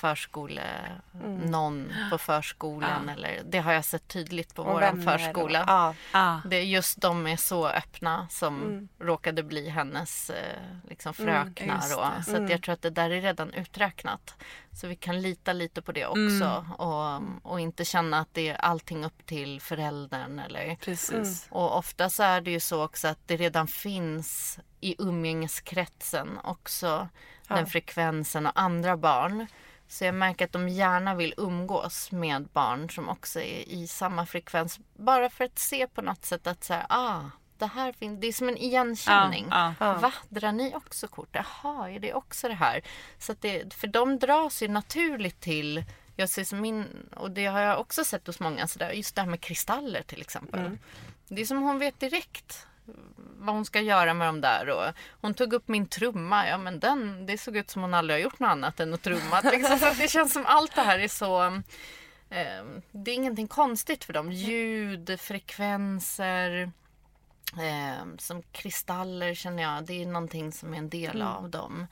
någon på förskolan. Eller, det har jag sett tydligt på vår förskola. Det är just de är så öppna som råkade bli hennes liksom fröknar. Så att jag tror att det där är redan uträknat. Så vi kan lita lite på det också. Och inte känna att det är allting upp till föräldern. Eller. Precis. Och ofta så är det ju så också att det redan finns i umgängeskretsen också den frekvensen av andra barn. Så jag märker att de gärna vill umgås med barn som också är i samma frekvens. Bara för att se på något sätt att så här, det här finns, det är som en igenkänning. Va? Drar ni också kort? Jaha, är det också det här? Så att för de dras ju naturligt till, jag ser som och det har jag också sett hos många, så där, just det här med kristaller till exempel. Det är som hon vet direkt vad hon ska göra med dem där. Och hon tog upp min trumma. Ja, men det såg ut som hon aldrig har gjort något annat än att trumma. Liksom. Så det känns som allt det här är så... det är ingenting konstigt för dem. Ljud, frekvenser, som kristaller känner jag. Det är någonting som är en del av dem.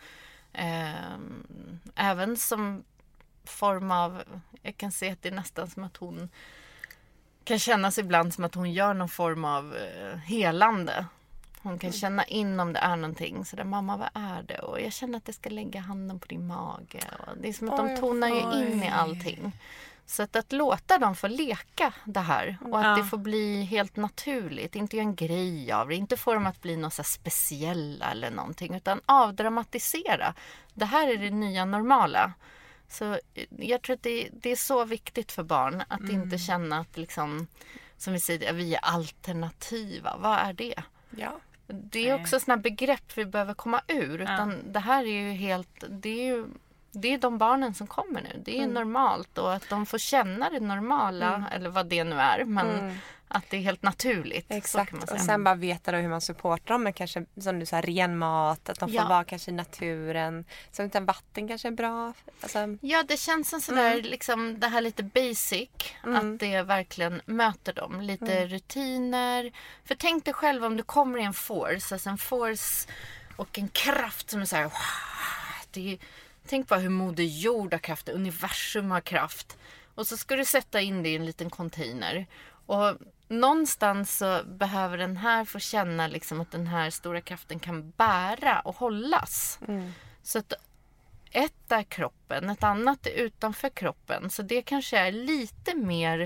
Även som form av... Jag kan se att det är nästan som att hon... kan kännas ibland som att hon gör någon form av helande. Hon kan känna in om det är någonting. Så där, mamma, vad är det? Och jag känner att jag ska lägga handen på din mage. Och det är som att de tonar ju in i allting. Så att låta dem få leka det här. Och att det får bli helt naturligt. Inte göra en grej av det. Inte få dem att bli något så speciella eller någonting. Utan avdramatisera. Det här är det nya normala. Så jag tror att det är så viktigt för barn att inte känna att liksom, som vi säger, vi är alternativa. Vad är det? Ja. Det är också sådana begrepp vi behöver komma ur. Utan det här är ju helt, det är de barnen som kommer nu. Det är normalt och att de får känna det normala eller vad det nu är. Men att det är helt naturligt. Exakt, och sen bara veta då hur man supportar dem med kanske, som du sa, ren mat, att de får vara kanske i naturen, så utan vatten kanske är bra. Alltså... Ja, det känns som sådär, liksom det här lite basic, att det verkligen möter dem. Lite rutiner. För tänk dig själv om du kommer i en force, alltså en force och en kraft som är så här, tänk på hur Moder Jord har kraft, universum har kraft. Och så ska du sätta in det i en liten container. Och någonstans så behöver den här få känna liksom att den här stora kraften kan bära och hållas. Så att ett är kroppen, ett annat är utanför kroppen. Så det kanske är lite mer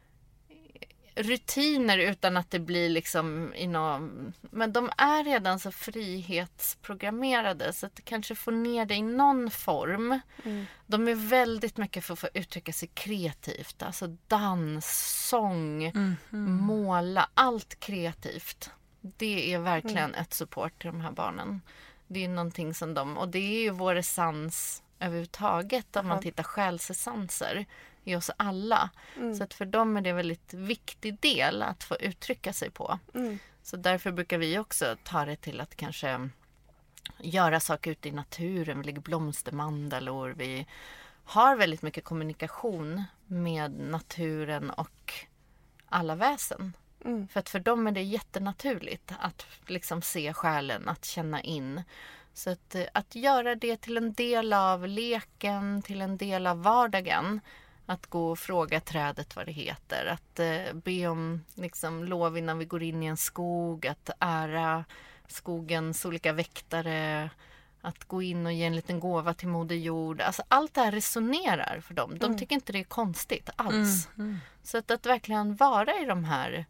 rutiner utan att det blir liksom men de är redan så frihetsprogrammerade så att det kanske får ner det i någon form. De är väldigt mycket för att få uttrycka sig kreativt, alltså dans, sång, måla, allt kreativt. Det är verkligen ett support till de här barnen. Det är någonting som de, och det är ju vår essens överhuvudtaget om man tittar själsessenser i oss alla. Så att för dem är det en väldigt viktig del att få uttrycka sig på. Så därför brukar vi också ta det till att kanske göra saker ute i naturen. Vi lägger blomstermandalor. Vi har väldigt mycket kommunikation med naturen och alla väsen. För att för dem är det jättenaturligt att liksom se själen, att känna in. Så att göra det till en del av leken, till en del av vardagen. Att gå och fråga trädet vad det heter. Att be om liksom, lov innan vi går in i en skog. Att ära skogens olika väktare. Att gå in och ge en liten gåva till Moder Jord. Alltså, allt det här resonerar för dem. De tycker inte det är konstigt alls. Så att verkligen vara i de här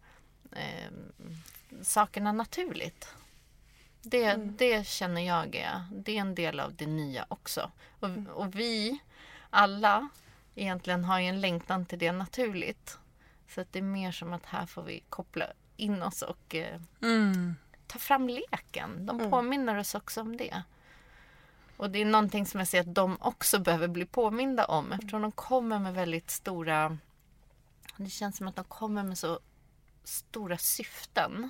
sakerna naturligt. Det känner jag det är en del av det nya också. Och vi alla egentligen har ju en längtan till det naturligt. Så att det är mer som att här får vi koppla in oss och ta fram leken. De påminner oss också om det. Och det är någonting som jag ser att de också behöver bli påminda om. Eftersom de kommer med väldigt stora... Det känns som att de kommer med så stora syften.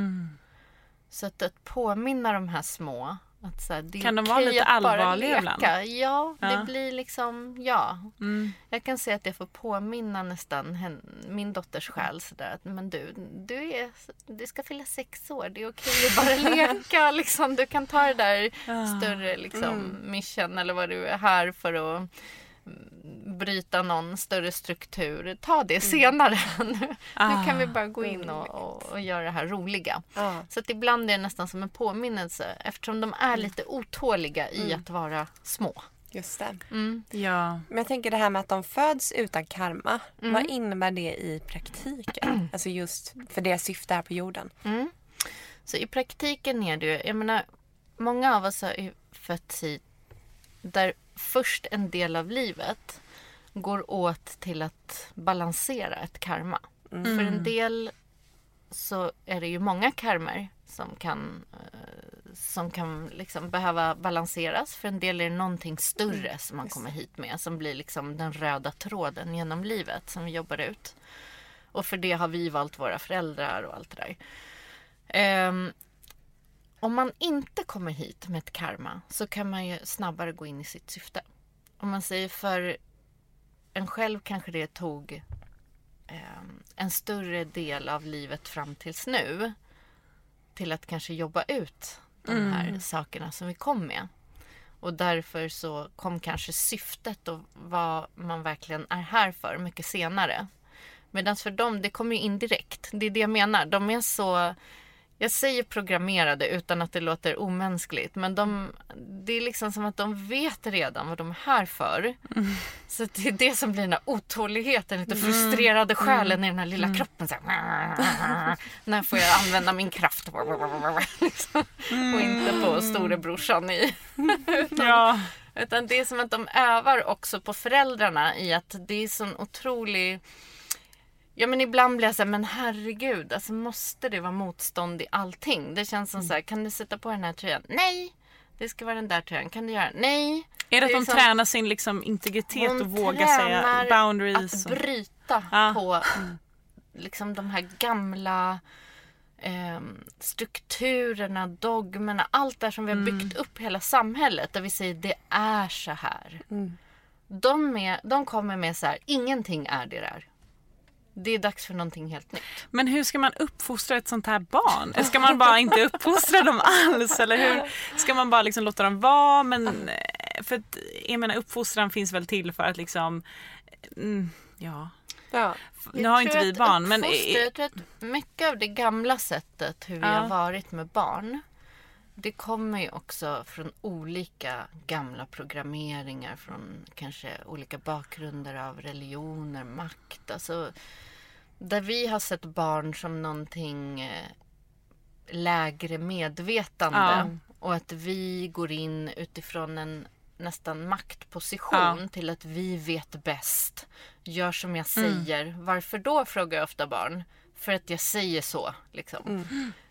Så att påminna de här små... Att så här, det kan de vara lite allvarliga ibland? Ja, det blir liksom... Jag kan säga att jag får påminna nästan min dotters själ sådär att men du ska fylla 6 år. Det är okej att bara leka. Liksom. Du kan ta det där större liksom, mission eller vad du är här för att bryta någon större struktur. Ta det senare. Nu kan vi bara gå in och göra det här roliga. Så att ibland är det nästan som en påminnelse eftersom de är lite otåliga i att vara små. Just det. Ja. Men jag tänker det här med att de föds utan karma. Vad innebär det i praktiken? Alltså just för deras syfte här på jorden. Så i praktiken är det ju, jag menar, många av oss har ju fötts hit där först en del av livet går åt till att balansera ett karma. För en del så är det ju många karmer som kan liksom behöva balanseras. För en del är det någonting större som man kommer hit med. Som blir liksom den röda tråden genom livet som vi jobbar ut. Och för det har vi valt våra föräldrar och allt det där. Om man inte kommer hit med ett karma så kan man ju snabbare gå in i sitt syfte. Om man säger för en själv kanske det tog en större del av livet fram tills nu till att kanske jobba ut de här sakerna som vi kom med. Och därför så kom kanske syftet och vad man verkligen är här för mycket senare. Medan för dem, det kommer ju indirekt. Det är det jag menar. De är så... Jag säger programmerade utan att det låter omänskligt. Men det är liksom som att de vet redan vad de är här för. Så det är det som blir den här otåligheten. Lite frustrerade själen i den här lilla kroppen. Så här, när får jag använda min kraft? Och inte på storebrorsan i. Utan det är som att de övar också på föräldrarna i att det är sån otrolig... Ja, men ibland blir jag så här, men herregud, alltså måste det vara motstånd i allting? Det känns som så här, kan du sätta på den här tröjan? Nej, det ska vara den där tröjan. Kan du göra? Nej. Är det att de tränar sin liksom integritet och våga säga boundaries? Att bryta på liksom de här gamla strukturerna, dogmerna, allt där som vi har byggt upp hela samhället. Där vi säger, det är så här. De kommer med så här, ingenting är det där. Det är dags för någonting helt nytt. Men hur ska man uppfostra ett sånt här barn? Ska man bara inte uppfostra dem alls? Eller hur? Ska man bara liksom låta dem vara? Men för att, jag menar, uppfostran finns väl till för att liksom... Nu har inte vi barn. Men jag tror att mycket av det gamla sättet hur vi har varit med barn, det kommer ju också från olika gamla programmeringar, från kanske olika bakgrunder av religioner, makt. Alltså, där vi har sett barn som någonting lägre medvetande och att vi går in utifrån en nästan maktposition till att vi vet bäst. Gör som jag säger. Varför då, frågar jag ofta barn. För att jag säger så, liksom.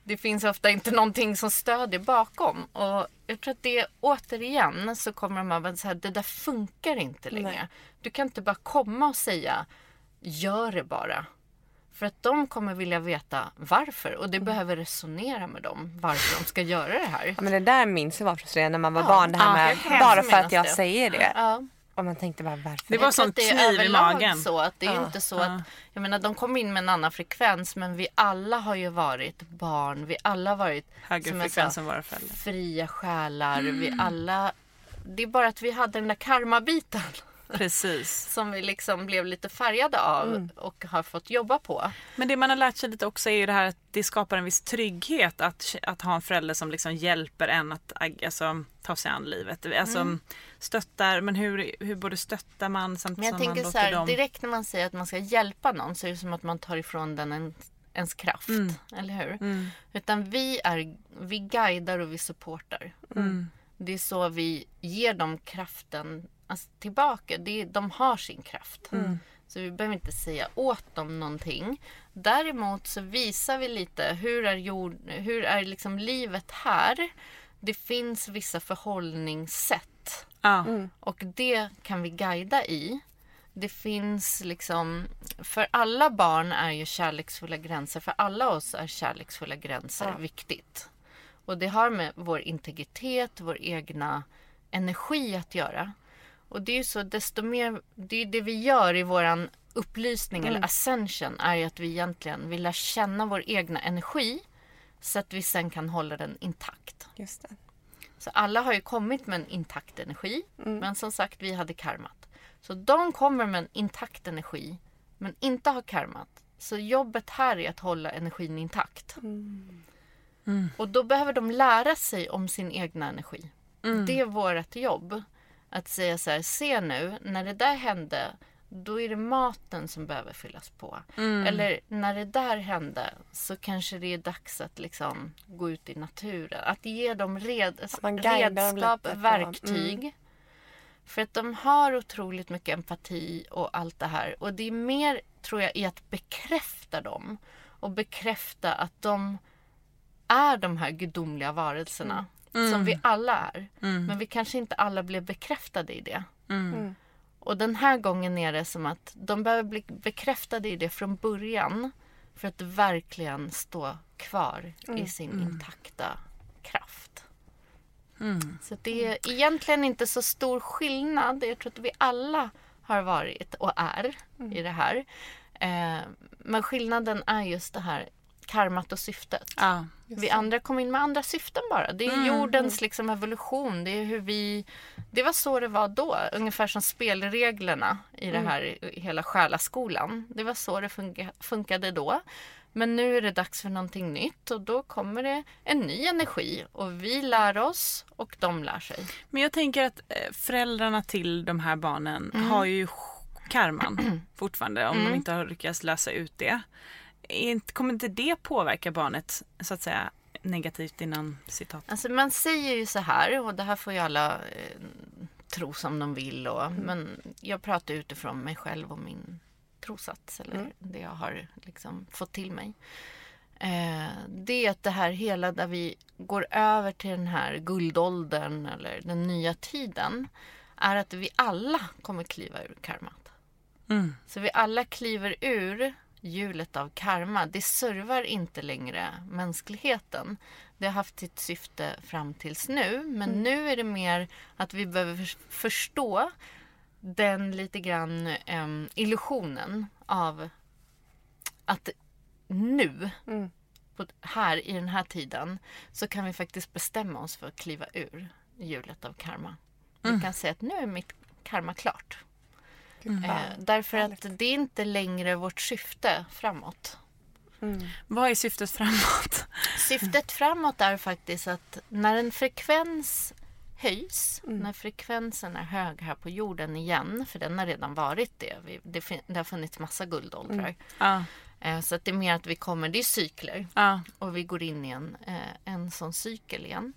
det finns ofta inte någonting som stödjer bakom. Och jag tror att det återigen så kommer de att säga det där funkar inte längre. Nej. Du kan inte bara komma och säga gör det bara. För att de kommer vilja veta varför. Och det behöver resonera med dem varför de ska göra det här. Ja, men det där minns jag var frustrerande när man var barn. Det här med, bara för att jag säger det. Ja. Och man tänkte bara varför. Det var som kniv i magen. Så att det är ju inte så att, jag menar de kom in med en annan frekvens, men vi alla har ju varit barn, vi alla har varit högre frekvens än våra föräldrar. Fria själar, vi alla, det är bara att vi hade den där karmabiten. Precis. Som vi liksom blev lite färgade av och har fått jobba på. Men det man har lärt sig lite också är ju det här att det skapar en viss trygghet att ha en förälder som liksom hjälper en att alltså, ta sig an livet. Alltså stöttar, men hur både stöttar man samtidigt men jag som man tänker låter så här, dem... direkt när man säger att man ska hjälpa någon så är det som att man tar ifrån den ens kraft, eller hur? Utan vi guidar och vi supportar. Det är så vi ger dem kraften tillbaka. De har sin kraft. Så vi behöver inte säga åt dem någonting. Däremot så visar vi lite hur är liksom livet här. Det finns vissa förhållningssätt. Och det kan vi guida i. Det finns liksom, för alla barn är ju kärleksfulla gränser. För alla oss är kärleksfulla gränser viktigt. Och det har med vår integritet, vår egna energi att göra. Och det är ju så, desto mer, det vi gör i våran upplysning eller ascension är ju att vi egentligen vill lära känna vår egna energi så att vi sen kan hålla den intakt. Just det. Så alla har ju kommit med en intakt energi, men som sagt vi hade karmat. Så de kommer med en intakt energi men inte har karmat. Så jobbet här är att hålla energin intakt. Och då behöver de lära sig om sin egna energi. Det är vårt jobb. Att säga så här, se nu, när det där hände, då är det maten som behöver fyllas på. Eller när det där hände så kanske det är dags att liksom gå ut i naturen. Att ge dem redskap, verktyg. För att de har otroligt mycket empati och allt det här. Och det är mer, tror jag, i att bekräfta dem. Och bekräfta att de är de här gudomliga varelserna. Som vi alla är. Men vi kanske inte alla blev bekräftade i det. Och den här gången är det som att de behöver bli bekräftade i det från början. För att verkligen stå kvar i sin intakta kraft. Så det är egentligen inte så stor skillnad. Jag tror att vi alla har varit och är i det här. Men skillnaden är just det här karmat och syftet. Vi andra kom in med andra syften bara. Det är jordens liksom evolution. Det är hur det var så det var då. Ungefär som spelreglerna i det här hela själaskolan. Det var så det funkade då. Men nu är det dags för någonting nytt. Och då kommer det en ny energi. Och vi lär oss och de lär sig. Men jag tänker att föräldrarna till de här barnen har ju karman fortfarande. Om de inte har lyckats lösa ut det. Kommer inte det påverka barnet så att säga negativt innan citat? Alltså man säger ju så här, och det här får ju alla tro som de vill. Men jag pratar utifrån mig själv och min trosats. Eller det jag har liksom fått till mig. Det är att det här hela där vi går över till den här guldåldern eller den nya tiden. Är att vi alla kommer kliva ur karmat. Så vi alla kliver ur hjulet av karma. Det servar inte längre mänskligheten. Det har haft sitt syfte fram tills nu. Men nu är det mer att vi behöver förstå den lite grann illusionen av att nu, här i den här tiden, så kan vi faktiskt bestämma oss för att kliva ur hjulet av karma. Vi kan säga att nu är mitt karma klart. Därför att det är inte längre vårt syfte framåt. Vad är syftet framåt? Syftet framåt är faktiskt att när en frekvens höjs, när frekvensen är hög här på jorden igen, för den har redan varit det. Det har funnits massa guldåldrar. Så att det är mer att vi kommer, det är cykler. Och vi går in i en sån cykel igen.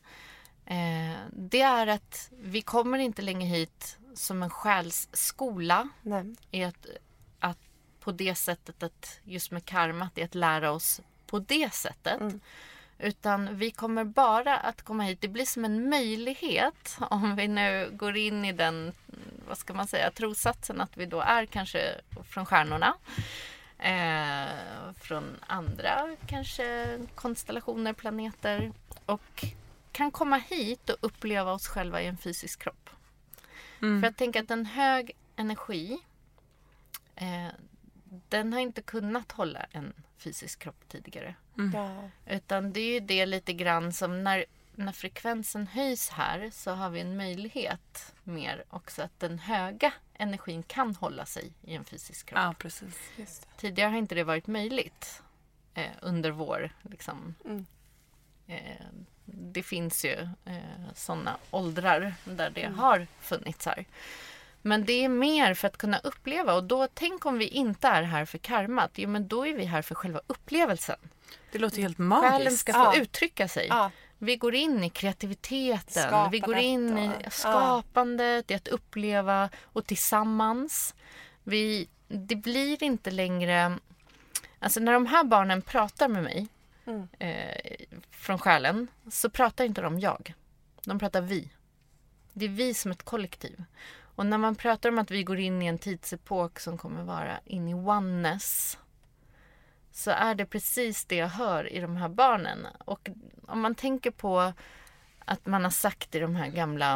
Det är att vi kommer inte längre hit som en själsskola. I att på det sättet att just med karma, det är att lära oss på det sättet. Utan vi kommer bara att komma hit. Det blir som en möjlighet om vi nu går in i den, vad ska man säga, trossatsen att vi då är kanske från stjärnorna. Från andra kanske konstellationer, planeter. Och kan komma hit och uppleva oss själva i en fysisk kropp. För jag tänker att en hög energi, den har inte kunnat hålla en fysisk kropp tidigare. Ja. Utan det är ju det lite grann som när frekvensen höjs här, så har vi en möjlighet mer också att den höga energin kan hålla sig i en fysisk kropp. Ja, precis. Just det. Tidigare har inte det varit möjligt under vår liksom, det finns ju sådana åldrar där det har funnits här. Men det är mer för att kunna uppleva. Och då, tänk om vi inte är här för karmat. Jo, men då är vi här för själva upplevelsen. Det låter helt magiskt. Själen ska få uttrycka sig. Ja. Vi går in i kreativiteten. Skapandet Vi går in i skapandet, i att uppleva och tillsammans. Det blir inte längre... Alltså när de här barnen pratar med mig från själen, så pratar inte de jag. De pratar vi. Det är vi som ett kollektiv. Och när man pratar om att vi går in i en tidsepok som kommer vara in i oneness, så är det precis det jag hör i de här barnen. Och om man tänker på att man har sagt i de här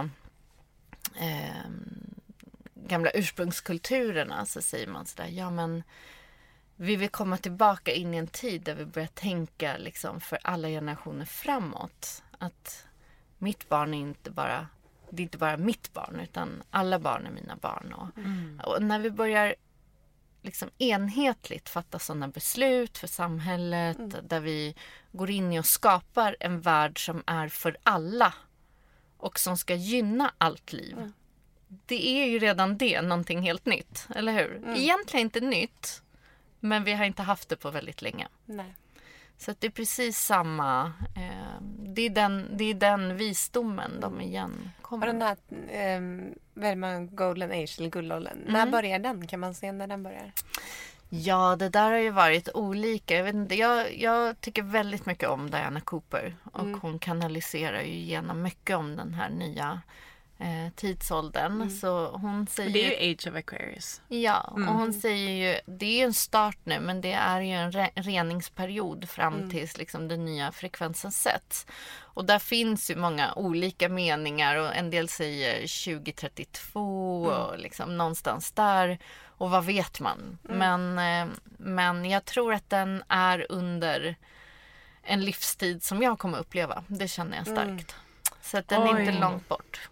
gamla ursprungskulturerna, så säger man sådär, ja men vi vill komma tillbaka in i en tid där vi börjar tänka liksom för alla generationer framåt. Att mitt barn är inte bara mitt barn, utan alla barn är mina barn. Och när vi börjar liksom enhetligt fatta sådana beslut för samhället, där vi går in i och skapar en värld som är för alla och som ska gynna allt liv. Det är ju redan det någonting helt nytt, eller hur? Egentligen inte nytt, men vi har inte haft det på väldigt länge. Nej. Så att det är precis samma, det är den visdomen de igen kommer. Och den här Velma Golden Age eller guldåldern, när börjar den? Kan man se när den börjar? Ja, det där har ju varit olika. Jag vet inte, jag tycker väldigt mycket om Diana Cooper. Och hon kanaliserar ju igenom mycket om den här nya tidsåldern. Så hon säger, det är ju Age of Aquarius. Ja, och hon säger ju, det är ju en start nu, men det är ju en reningsperiod fram tills liksom den nya frekvensen sätts. Och där finns ju många olika meningar, och en del säger 2032 och liksom någonstans där. Och vad vet man? Men jag tror att den är under en livstid som jag kommer uppleva. Det känner jag starkt. Så att den är inte långt bort.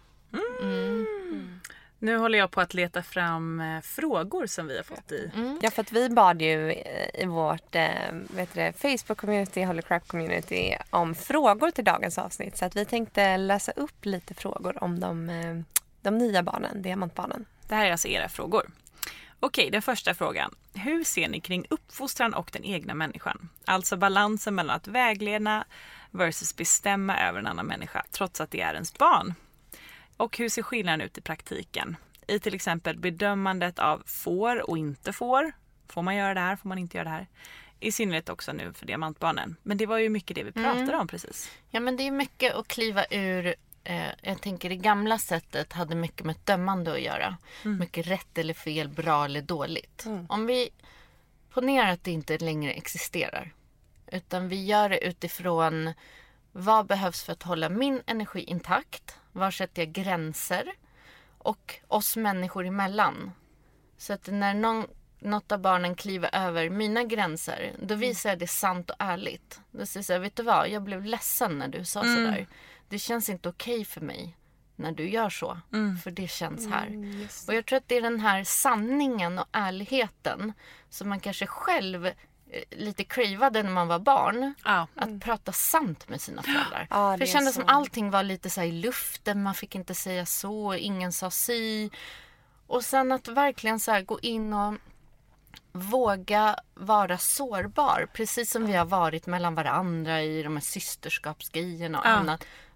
Nu håller jag på att leta fram frågor som vi har fått i. Ja, för att vi bad ju i vårt Facebook-community, Holy Crap-community, om frågor till dagens avsnitt. Så att vi tänkte läsa upp lite frågor om de nya barnen, diamantbarnen. Det här är alltså era frågor. Okej, den första frågan. Hur ser ni kring uppfostran och den egna människan? Alltså balansen mellan att vägleda versus bestämma över en annan människa, trots att det är ens barn. Och hur ser skillnaden ut i praktiken? I till exempel bedömandet av får och inte får. Får man göra det här? Får man inte göra det här? I synnerhet också nu för diamantbarnen. Men det var ju mycket det vi pratade om precis. Ja, men det är mycket att kliva ur. Jag tänker det gamla sättet hade mycket med dömande att göra. Mycket rätt eller fel, bra eller dåligt. Om vi ponerar att det inte längre existerar. Utan vi gör det utifrån vad behövs för att hålla min energi intakt. Var sätter jag gränser? Och oss människor emellan. Så att när något av barnen kliver över mina gränser, då visar jag det sant och ärligt. Då säger jag, vet du vad? Jag blev ledsen när du sa sådär. Det känns inte okej för mig när du gör så. För det känns här. Och jag tror att det är den här sanningen och ärligheten som man kanske själv lite cravade när man var barn. Att prata sant med sina föräldrar. För det kändes som allting var lite så här i luften. Man fick inte säga så. Ingen sa si. Och sen att verkligen så här gå in och våga vara sårbar. Precis som vi har varit mellan varandra i de här systerskapsgrejerna och annat.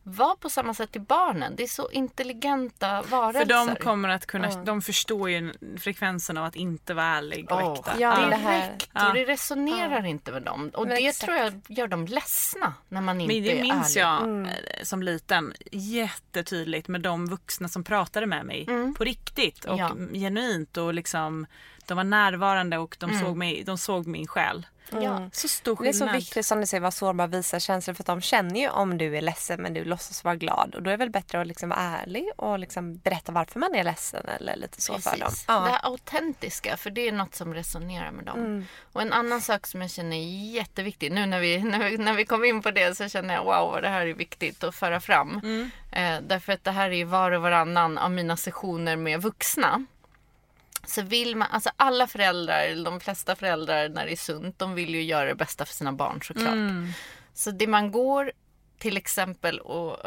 var på samma sätt till barnen. Det är så intelligenta varelser. För de kommer att kunna, de förstår ju frekvensen av att inte vara ärlig och äkta. Ja, direkt. Och det resonerar inte med dem. Och men det exakt. tror jag gör dem ledsna när man inte är ärlig. Men det minns jag som liten jättetydligt med de vuxna som pratade med mig på riktigt och genuint och liksom de var närvarande och de såg min själ. Så stor skillnad. Det är så viktigt som du säger, vara sårbar, visa känslor, för att de känner ju om du är ledsen men du låtsas vara glad, och då är det väl bättre att liksom vara ärlig och liksom berätta varför man är ledsen eller lite så för dem. Det här autentiska, för det är något som resonerar med dem. Och en annan sak som jag känner är jätteviktig, nu när vi kom in på det så känner jag wow, det här är viktigt att föra fram. Därför att det här är var och varannan av mina sessioner med vuxna. Så vill man, alltså alla föräldrar, de flesta föräldrar när det är sunt, de vill ju göra det bästa för sina barn såklart. Så det man går till exempel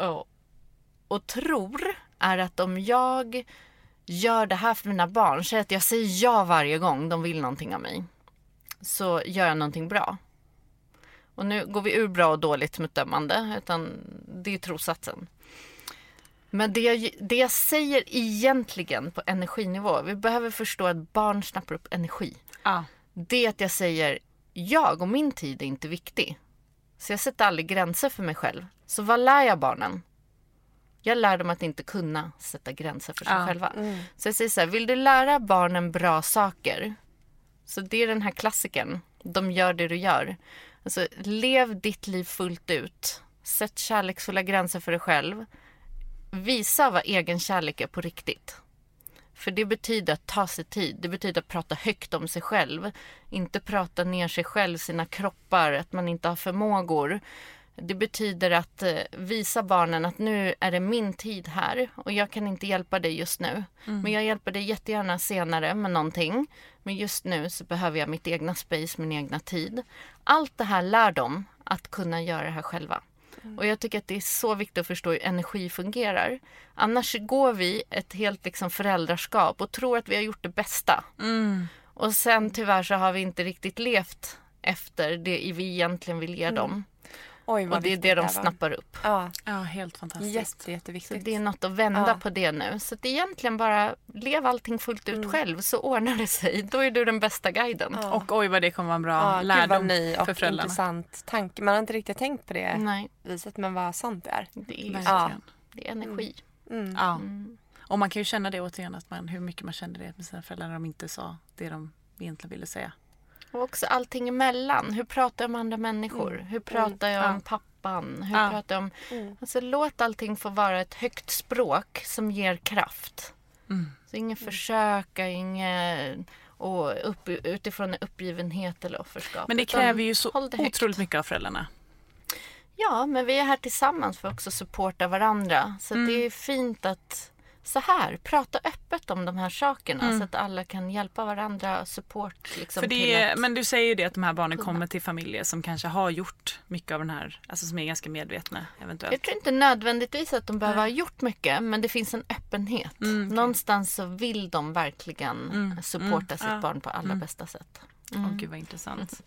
och tror är att om jag gör det här för mina barn, så att jag säger ja varje gång de vill någonting av mig, så gör jag någonting bra. Och nu går vi ur bra och dåligt med dömande, utan det är trosatsen. Men det jag säger egentligen på energinivå, vi behöver förstå att barn snappar upp energi. Det är att jag säger, jag och min tid är inte viktig. Så jag sätter aldrig gränser för mig själv. Så vad lär jag barnen? Jag lär dem att inte kunna sätta gränser för sig själva. Så jag säger så här, vill du lära barnen bra saker? Så det är den här klassikern, de gör det du gör. Alltså, lev ditt liv fullt ut. Sätt kärleksfulla gränser för dig själv. Visa vad egen kärlek är på riktigt. För det betyder att ta sig tid. Det betyder att prata högt om sig själv. Inte prata ner sig själv, sina kroppar, att man inte har förmågor. Det betyder att visa barnen att nu är det min tid här. Och jag kan inte hjälpa dig just nu. Men jag hjälper dig jättegärna senare med någonting. Men just nu så behöver jag mitt egna space, min egna tid. Allt det här lär dem att kunna göra det här själva. Och jag tycker att det är så viktigt att förstå hur energi fungerar. Annars går vi ett helt liksom föräldraskap och tror att vi har gjort det bästa. Och sen tyvärr så har vi inte riktigt levt efter det vi egentligen vill ge dem. Oj, och det är det de snappar upp. Ja, helt fantastiskt. Jätteviktigt. Så det är något att vända på det nu. Så att egentligen bara lev allting fullt ut själv, så ordnar det sig. Då är du den bästa guiden. Och oj vad det kommer vara en bra lärdom för föräldrarna. Intressant tanke. Man har inte riktigt tänkt på det viset, men vad sant det är. Det är, det är energi. Och man kan ju känna det återigen, att hur mycket man kände det med sina föräldrar när de inte sa det de egentligen ville säga. Och också allting emellan. Hur pratar jag om andra människor? Hur pratar jag om pappan? Hur pratar jag om... Alltså, låt allting få vara ett högt språk som ger kraft. Så ingen försöka, och utifrån en uppgivenhet eller offerskap. Men det kräver ju så otroligt mycket av föräldrarna. Ja, men vi är här tillsammans för att också supporta varandra. Så det är fint att prata öppet om de här sakerna så att alla kan hjälpa varandra, support. Liksom, för men du säger ju det att de här barnen kommer till familjer som kanske har gjort mycket av den här, alltså som är ganska medvetna eventuellt. Jag tror inte nödvändigtvis att de behöver ha gjort mycket, men det finns en öppenhet. Någonstans så vill de verkligen supporta sitt barn på allra bästa sätt. Gud vad intressant.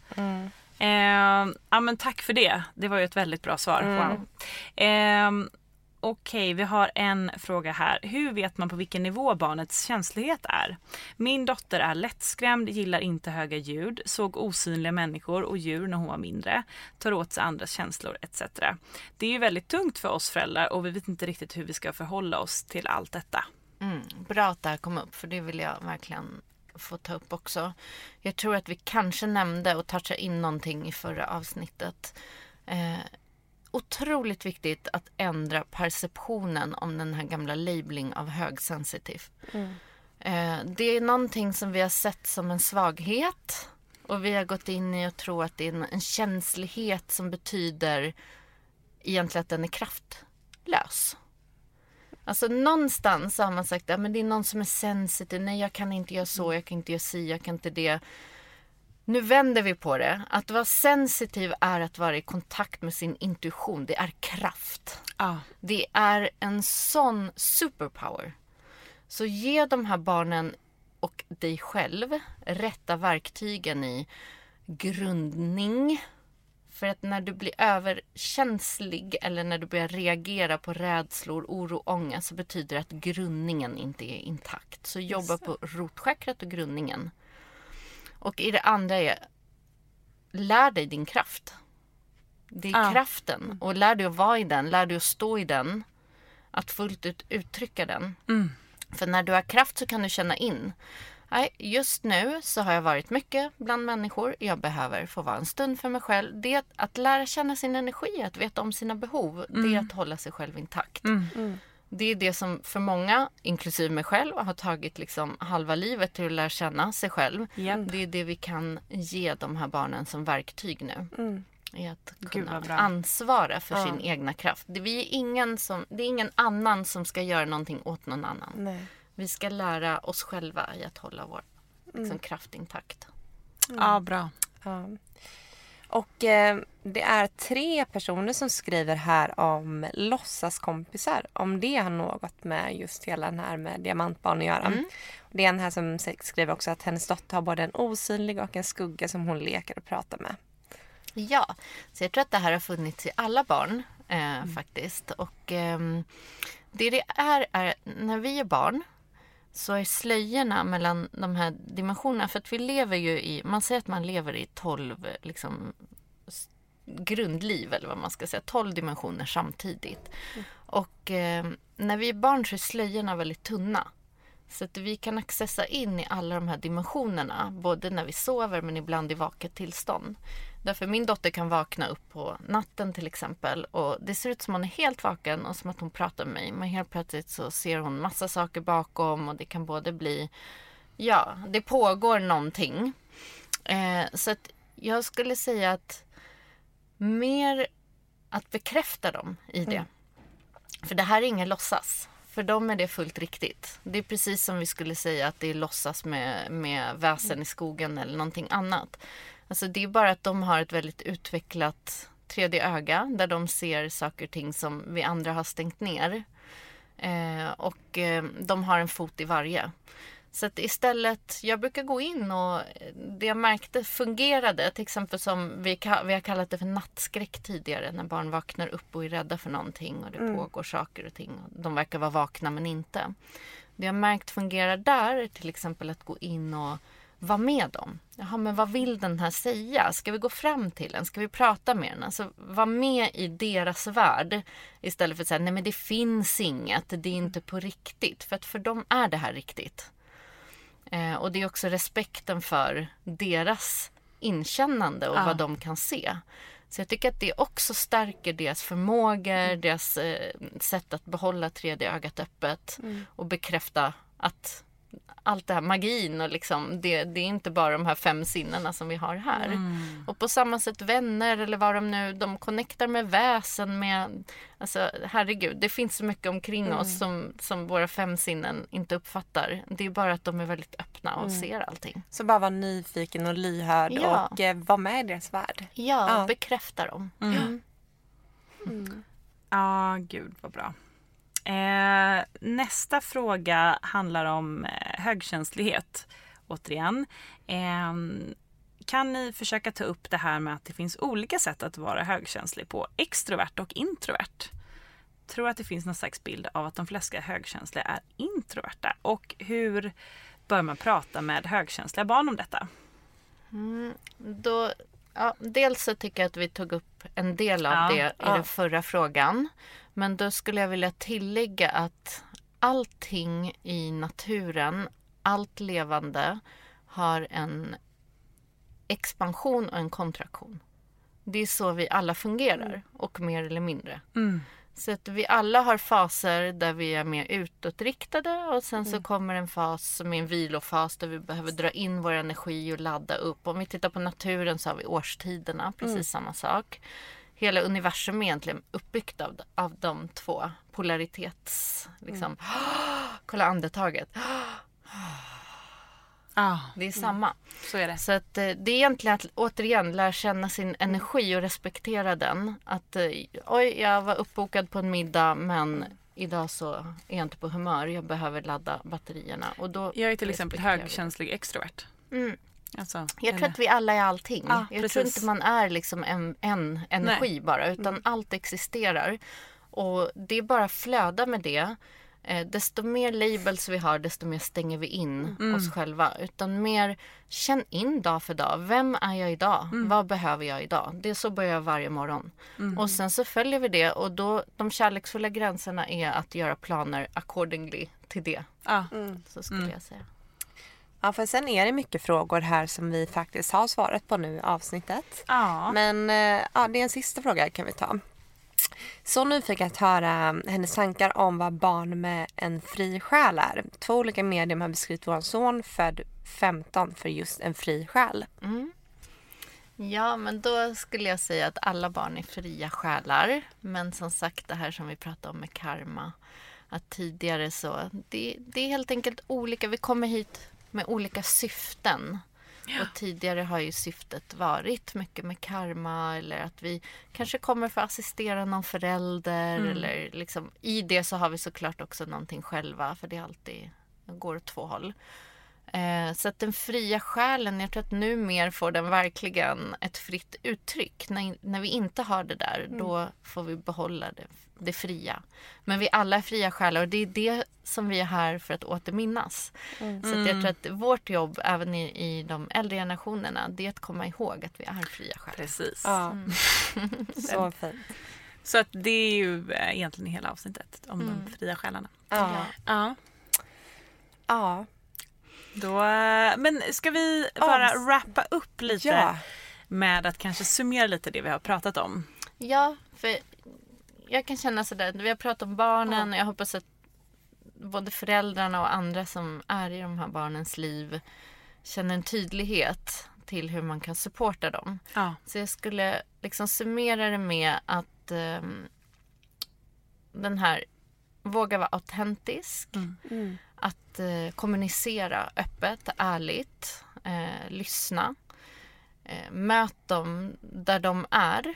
Men tack för det. Det var ju ett väldigt bra svar. Wow. Okej, vi har en fråga här. Hur vet man på vilken nivå barnets känslighet är? Min dotter är lättskrämd, gillar inte höga ljud, såg osynliga människor och djur när hon var mindre, tar åt sig andras känslor etc. Det är ju väldigt tungt för oss föräldrar och vi vet inte riktigt hur vi ska förhålla oss till allt detta. Bra att det här kom upp, för det vill jag verkligen få ta upp också. Jag tror att vi kanske nämnde och touchade in någonting i förra avsnittet. Otroligt viktigt att ändra perceptionen om den här gamla labeling av högsensitiv. Det är någonting som vi har sett som en svaghet, och vi har gått in i och tror att det är en känslighet som betyder egentligen att den är kraftlös. Alltså någonstans har man sagt att det är någon som är sensitiv. Nej, jag kan inte göra så, jag kan inte göra si, jag kan inte det. Nu vänder vi på det. Att vara sensitiv är att vara i kontakt med sin intuition. Det är kraft. Det är en sån superpower. Så ge de här barnen och dig själv rätta verktygen i grundning, För att när du blir överkänslig eller när du börjar reagera på rädslor, oro, ångest så betyder det att grundningen inte är intakt. Så jobba på rotchakrat och grundningen. Och i det andra är lär dig din kraft. Det är kraften. Och lär dig att vara i den, lär dig att stå i den. Att fullt ut uttrycka den. För när du har kraft så kan du känna in. Nej, just nu så har jag varit mycket bland människor. Jag behöver få vara en stund för mig själv. Det är att lära känna sin energi, att veta om sina behov. Det är att hålla sig själv intakt. Det är det som för många, inklusive mig själv, har tagit liksom halva livet till att lära känna sig själv. Det är det vi kan ge de här barnen som verktyg nu. Är att kunna ansvara för sin egna kraft. Det är ingen annan som ska göra någonting åt någon annan. Nej. Vi ska lära oss själva i att hålla vår kraft intakt. Ja, bra. Ja. Och det är 3 personer som skriver här om låtsaskompisar. Om det har något med just hela den här med diamantbarn att göra. Det är en här som skriver också att hennes dotter har både en osynlig och en skugga som hon leker och pratar med. Ja, så jag tror att det här har funnits i alla barn faktiskt. Och det är när vi är barn så är slöjorna mellan de här dimensionerna, för att vi lever ju i, man säger att man lever i 12 liksom grundliv eller vad man ska säga, 12 dimensioner samtidigt. Och när vi är barn så är slöjorna väldigt tunna. Så att vi kan accessa in i alla de här dimensionerna, både när vi sover men ibland i vaket tillstånd. Därför min dotter kan vakna upp på natten till exempel och det ser ut som hon är helt vaken och som att hon pratar med mig. Men helt plötsligt så ser hon massa saker bakom och det kan både bli, det pågår någonting. Så att jag skulle säga att mer att bekräfta dem i det. För det här är ingen låtsas. För dem är det fullt riktigt. Det är precis som vi skulle säga att det är låtsas med väsen i skogen eller någonting annat. Alltså det är bara att de har ett väldigt utvecklat tredje öga där de ser saker och ting som vi andra har stängt ner. Och de har en fot i varje. Så att istället, jag brukar gå in och det jag märkte fungerade, till exempel som vi har kallat det för nattskräck tidigare, när barn vaknar upp och är rädda för någonting och det pågår saker och ting. Och de verkar vara vakna men inte. Det jag märkt fungerar där är till exempel att gå in och vara med dem. Jaha, men vad vill den här säga? Ska vi gå fram till den? Ska vi prata med den? Alltså, vara med i deras värld istället för att säga, nej men det finns inget, det är inte på riktigt. För att för dem är det här riktigt. Och det är också respekten för deras inkännande och vad de kan se. Så jag tycker att det också stärker deras förmågor, deras sätt att behålla tredje ögat öppet och bekräfta att allt det här magin och liksom, det är inte bara de här 5 sinnena som vi har här. Och på samma sätt vänner eller vad de nu, de connectar med väsen med, alltså herregud, det finns så mycket omkring oss som våra 5 sinnen inte uppfattar. Det är bara att de är väldigt öppna och ser allting. Så bara vara nyfiken och lyhörd och vara med i deras värld. Ja, bekräfta dem. Ja, gud vad bra. Nästa fråga handlar om högkänslighet. Återigen. Kan ni försöka ta upp det här med att det finns olika sätt att vara högkänslig på, extrovert och introvert? Tror att det finns någon slags bild av att de flesta högkänsliga är introverta. Och hur bör man prata med högkänsliga barn om detta? Dels så tycker jag att vi tog upp en del av det i den förra frågan. Men då skulle jag vilja tillägga att allting i naturen, allt levande har en expansion och en kontraktion. Det är så vi alla fungerar och mer eller mindre. Så att vi alla har faser där vi är mer utåtriktade och sen så kommer en fas som är en vilofas där vi behöver dra in vår energi och ladda upp. Om vi tittar på naturen så har vi årstiderna, precis samma sak. Hela universum är egentligen uppbyggt av de 2 polaritets... Liksom. Kolla andetaget. Det är samma. Så är det. Så att det är egentligen att återigen lära känna sin energi och respektera den. Att jag var uppbokad på en middag men idag så är jag inte på humör. Jag behöver ladda batterierna. Och då jag är till exempel högkänslig extrovert. Alltså, jag tror att vi alla är allting. Ja, jag tror inte man är liksom en energi bara, utan allt existerar. Och det är bara flöda med det. Desto mer labels vi har, desto mer stänger vi in oss själva. Utan mer känn in dag för dag. Vem är jag idag? Vad behöver jag idag? Det är så börjar jag varje morgon. Och sen så följer vi det. Och då, de kärleksfulla gränserna är att göra planer accordingly till det. Så skulle jag säga. Ja, för sen är det mycket frågor här som vi faktiskt har svarat på nu i avsnittet. Ja. Men ja, det är en sista fråga kan vi ta. Så nyfiken att höra hennes tankar om vad barn med en fri själ är. 2 olika medium har beskrivit vår son född 15 för just en fri själ. Ja, men då skulle jag säga att alla barn är fria själar. Men som sagt, det här som vi pratade om med karma. Att tidigare så, det är helt enkelt olika. Vi kommer hit med olika syften. Och tidigare har ju syftet varit mycket med karma, eller att vi kanske kommer för att assistera någon förälder. Eller liksom, i det så har vi såklart också någonting själva, för det är alltid, det går åt 2 håll. Så att den fria själen, jag tror att nu mer får den verkligen ett fritt uttryck. När vi inte har det där, då får vi behålla det fria. Men vi alla är fria själar, och det är det som vi är här för att återminnas. Så att jag tror att vårt jobb även i de äldre generationerna, det är att komma ihåg att vi är fria själar. Precis. Ja. Så fint. Så att det är ju egentligen hela avsnittet om de fria själarna. Ja. Då, men ska vi bara wrappa upp lite med att kanske summera lite det vi har pratat om? Ja, för jag kan känna sådär, vi har pratat om barnen och jag hoppas att både föräldrarna och andra som är i de här barnens liv känner en tydlighet till hur man kan supporta dem. Så jag skulle liksom summera det med att den här våga vara autentisk, att kommunicera öppet, ärligt, lyssna, möt dem där de är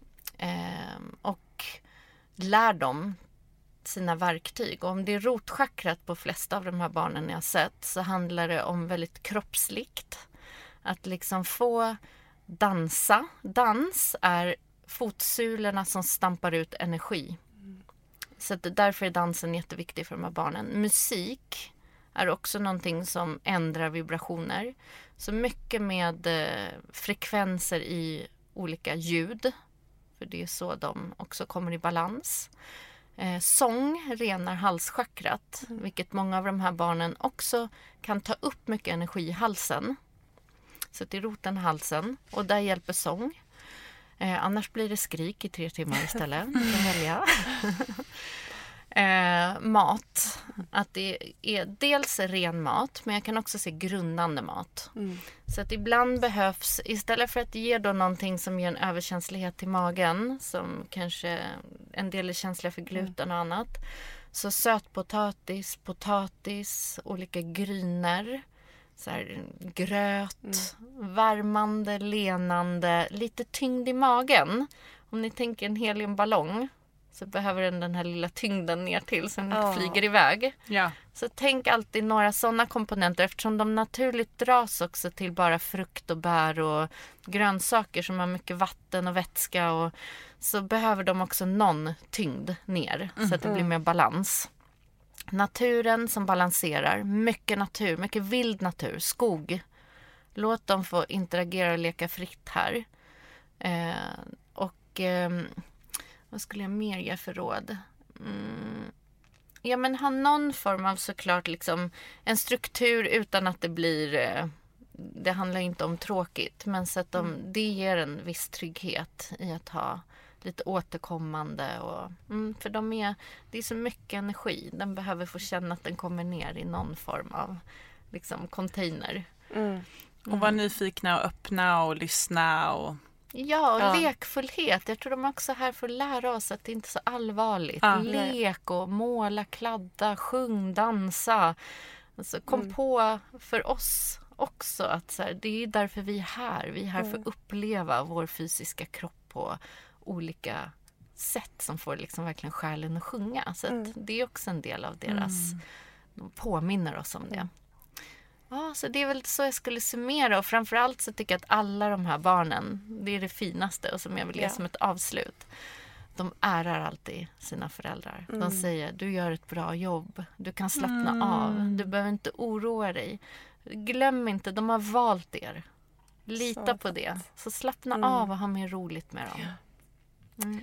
och lär dem sina verktyg. Och om det är rotchakrat på flesta av de här barnen jag har sett, så handlar det om väldigt kroppsligt. Att liksom få dansa. Dans är fotsulorna som stampar ut energi. Så att därför är dansen jätteviktig för de här barnen. Musik är också någonting som ändrar vibrationer. Så mycket med frekvenser i olika ljud. För det är så de också kommer i balans. Sång renar halschakrat. Vilket många av de här barnen också kan ta upp mycket energi i halsen. Så det är roten i halsen. Och där hjälper sång. Annars blir det skrik i 3 timmar istället. Välja. Mat. Att det är dels ren mat, men jag kan också se grundande mat. Så att ibland behövs, istället för att ge då någonting som ger en överkänslighet till magen, som kanske en del är känsliga för gluten och annat, så sötpotatis, potatis, olika gryner, så här, gröt, värmande, lenande, lite tyngd i magen. Om ni tänker en heliumballong, så behöver den här lilla tyngden ner till så den inte flyger iväg. Så tänk alltid några sådana komponenter, eftersom de naturligt dras också till bara frukt och bär och grönsaker som har mycket vatten och vätska. Och så behöver de också någon tyngd ner så att det blir mer balans. Naturen som balanserar, mycket natur, mycket vild natur, skog. Låt dem få interagera och leka fritt här. Vad skulle jag mer ge för råd? Ja, men ha någon form av såklart liksom en struktur utan att det blir... Det handlar inte om tråkigt, men så att det ger en viss trygghet i att ha lite återkommande. Och, för det är så mycket energi. Den behöver få känna att den kommer ner i någon form av liksom, container. Och vara nyfikna och öppna och lyssna och... Ja, och lekfullhet. Jag tror de är också här för att lära oss att det inte är så allvarligt. Lek och måla, kladda, sjung, dansa. Alltså, kom på för oss också att så här, det är därför vi är här. Vi är här för att uppleva vår fysiska kropp på olika sätt som får liksom verkligen själen att sjunga. Så att det är också en del av deras... De påminner oss om det. Ja, så det är väl så jag skulle summera. Och framförallt så tycker jag att alla de här barnen, det är det finaste och som jag vill ge som ett avslut. De ärar alltid sina föräldrar. De säger, du gör ett bra jobb. Du kan slappna av. Du behöver inte oroa dig. Glöm inte, de har valt er. Lita på det. Så slappna av och ha mer roligt med dem.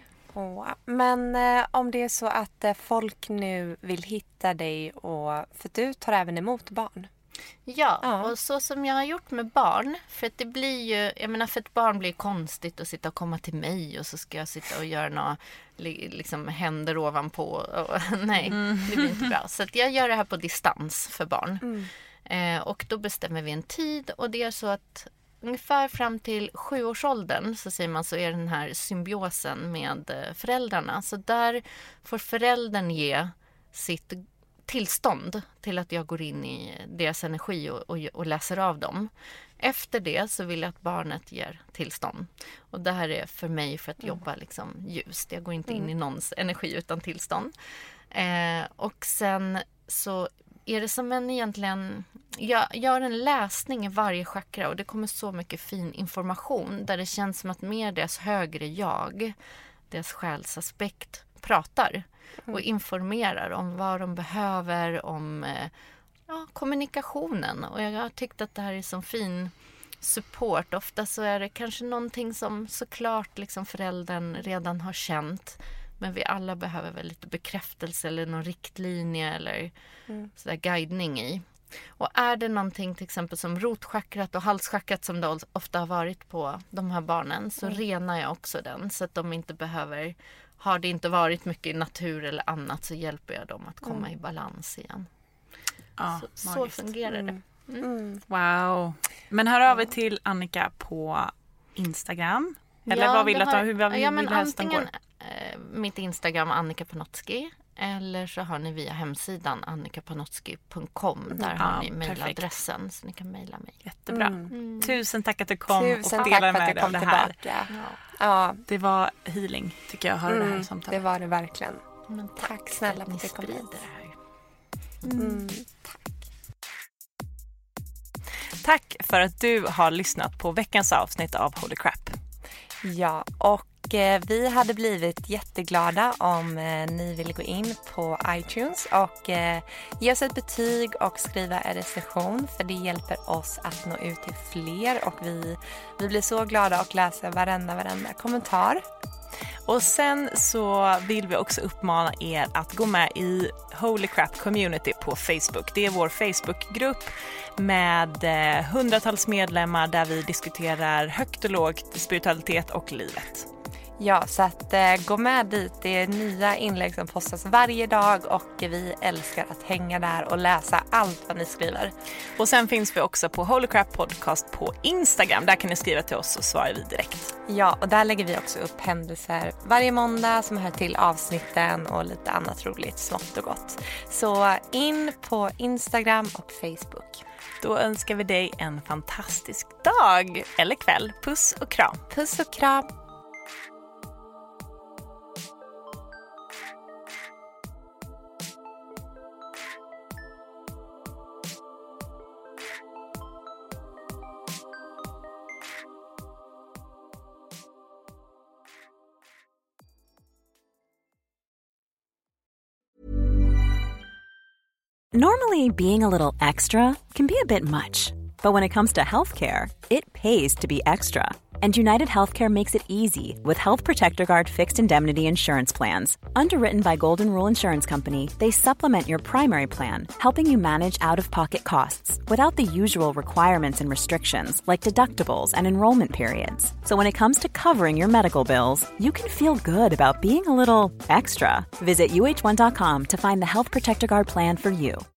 Men om det är så att folk nu vill hitta dig, för du tar även emot barn. Ja, och så som jag har gjort med barn, för att det blir ju, jag menar för ett barn blir konstigt att sitta och komma till mig och så ska jag sitta och göra några liksom händer ovanpå. Nej, det blir inte bra. Så att jag gör det här på distans för barn. Och då bestämmer vi en tid och det är så att ungefär fram till 7-årsåldern så säger man så är den här symbiosen med föräldrarna. Så där får föräldern ge sitt tillstånd till att jag går in i deras energi och läser av dem. Efter det så vill jag att barnet ger tillstånd. Och det här är för mig för att jobba liksom ljust. Jag går inte in i någons energi utan tillstånd. Och sen så är det som en egentligen... Jag gör en läsning i varje chakra och det kommer så mycket fin information där det känns som att mer deras högre jag, deras själsaspekt pratar och informerar om vad de behöver, om kommunikationen. Och jag har tyckt att det här är så fin support. Ofta så är det kanske någonting som såklart liksom föräldern redan har känt. Men vi alla behöver väl lite bekräftelse eller någon riktlinje eller sådär guidning i. Och är det någonting till exempel som rotchakrat och halschakrat som det ofta har varit på de här barnen så renar jag också den så att de inte behöver, har det inte varit mycket natur eller annat så hjälper jag dem att komma i balans igen. Ja, så fungerar det. Wow. Men hör av er till Annika på Instagram. Eller vad vill du att hur helst går? Mitt Instagram Annika Panotski. Eller så har ni via hemsidan annikapanotski.com. Där har ni mejladressen så ni kan mejla mig. Jättebra. Tusen tack att du kom och delade med dig av det här. Ja. Det var healing tycker jag att höra det här samtalet. Det var det verkligen. Men tack snälla för att du kom hit. Tack för att du har lyssnat på veckans avsnitt av Holy Crap. Ja, och vi hade blivit jätteglada om ni ville gå in på iTunes och ge oss ett betyg och skriva en recension för det hjälper oss att nå ut till fler och vi blir så glada och läser varenda kommentar. Och sen så vill vi också uppmana er att gå med i Holy Crap Community på Facebook. Det är vår Facebookgrupp med hundratals medlemmar där vi diskuterar högt och lågt spiritualitet och livet. Ja, så att gå med dit. Det är nya inlägg som postas varje dag och vi älskar att hänga där och läsa allt vad ni skriver. Och sen finns vi också på Holy Crap Podcast på Instagram. Där kan ni skriva till oss och svarar vi direkt. Ja, och där lägger vi också upp händelser varje måndag som hör till avsnitten och lite annat roligt, smått och gott. Så in på Instagram och Facebook. Då önskar vi dig en fantastisk dag eller kväll. Puss och kram. Puss och kram. Normally, being a little extra can be a bit much, but when it comes to healthcare, it pays to be extra. And United Healthcare makes it easy with Health Protector Guard fixed indemnity insurance plans. Underwritten by Golden Rule Insurance Company, they supplement your primary plan, helping you manage out-of-pocket costs without the usual requirements and restrictions like deductibles and enrollment periods. So when it comes to covering your medical bills, you can feel good about being a little extra. Visit uh1.com to find the Health Protector Guard plan for you.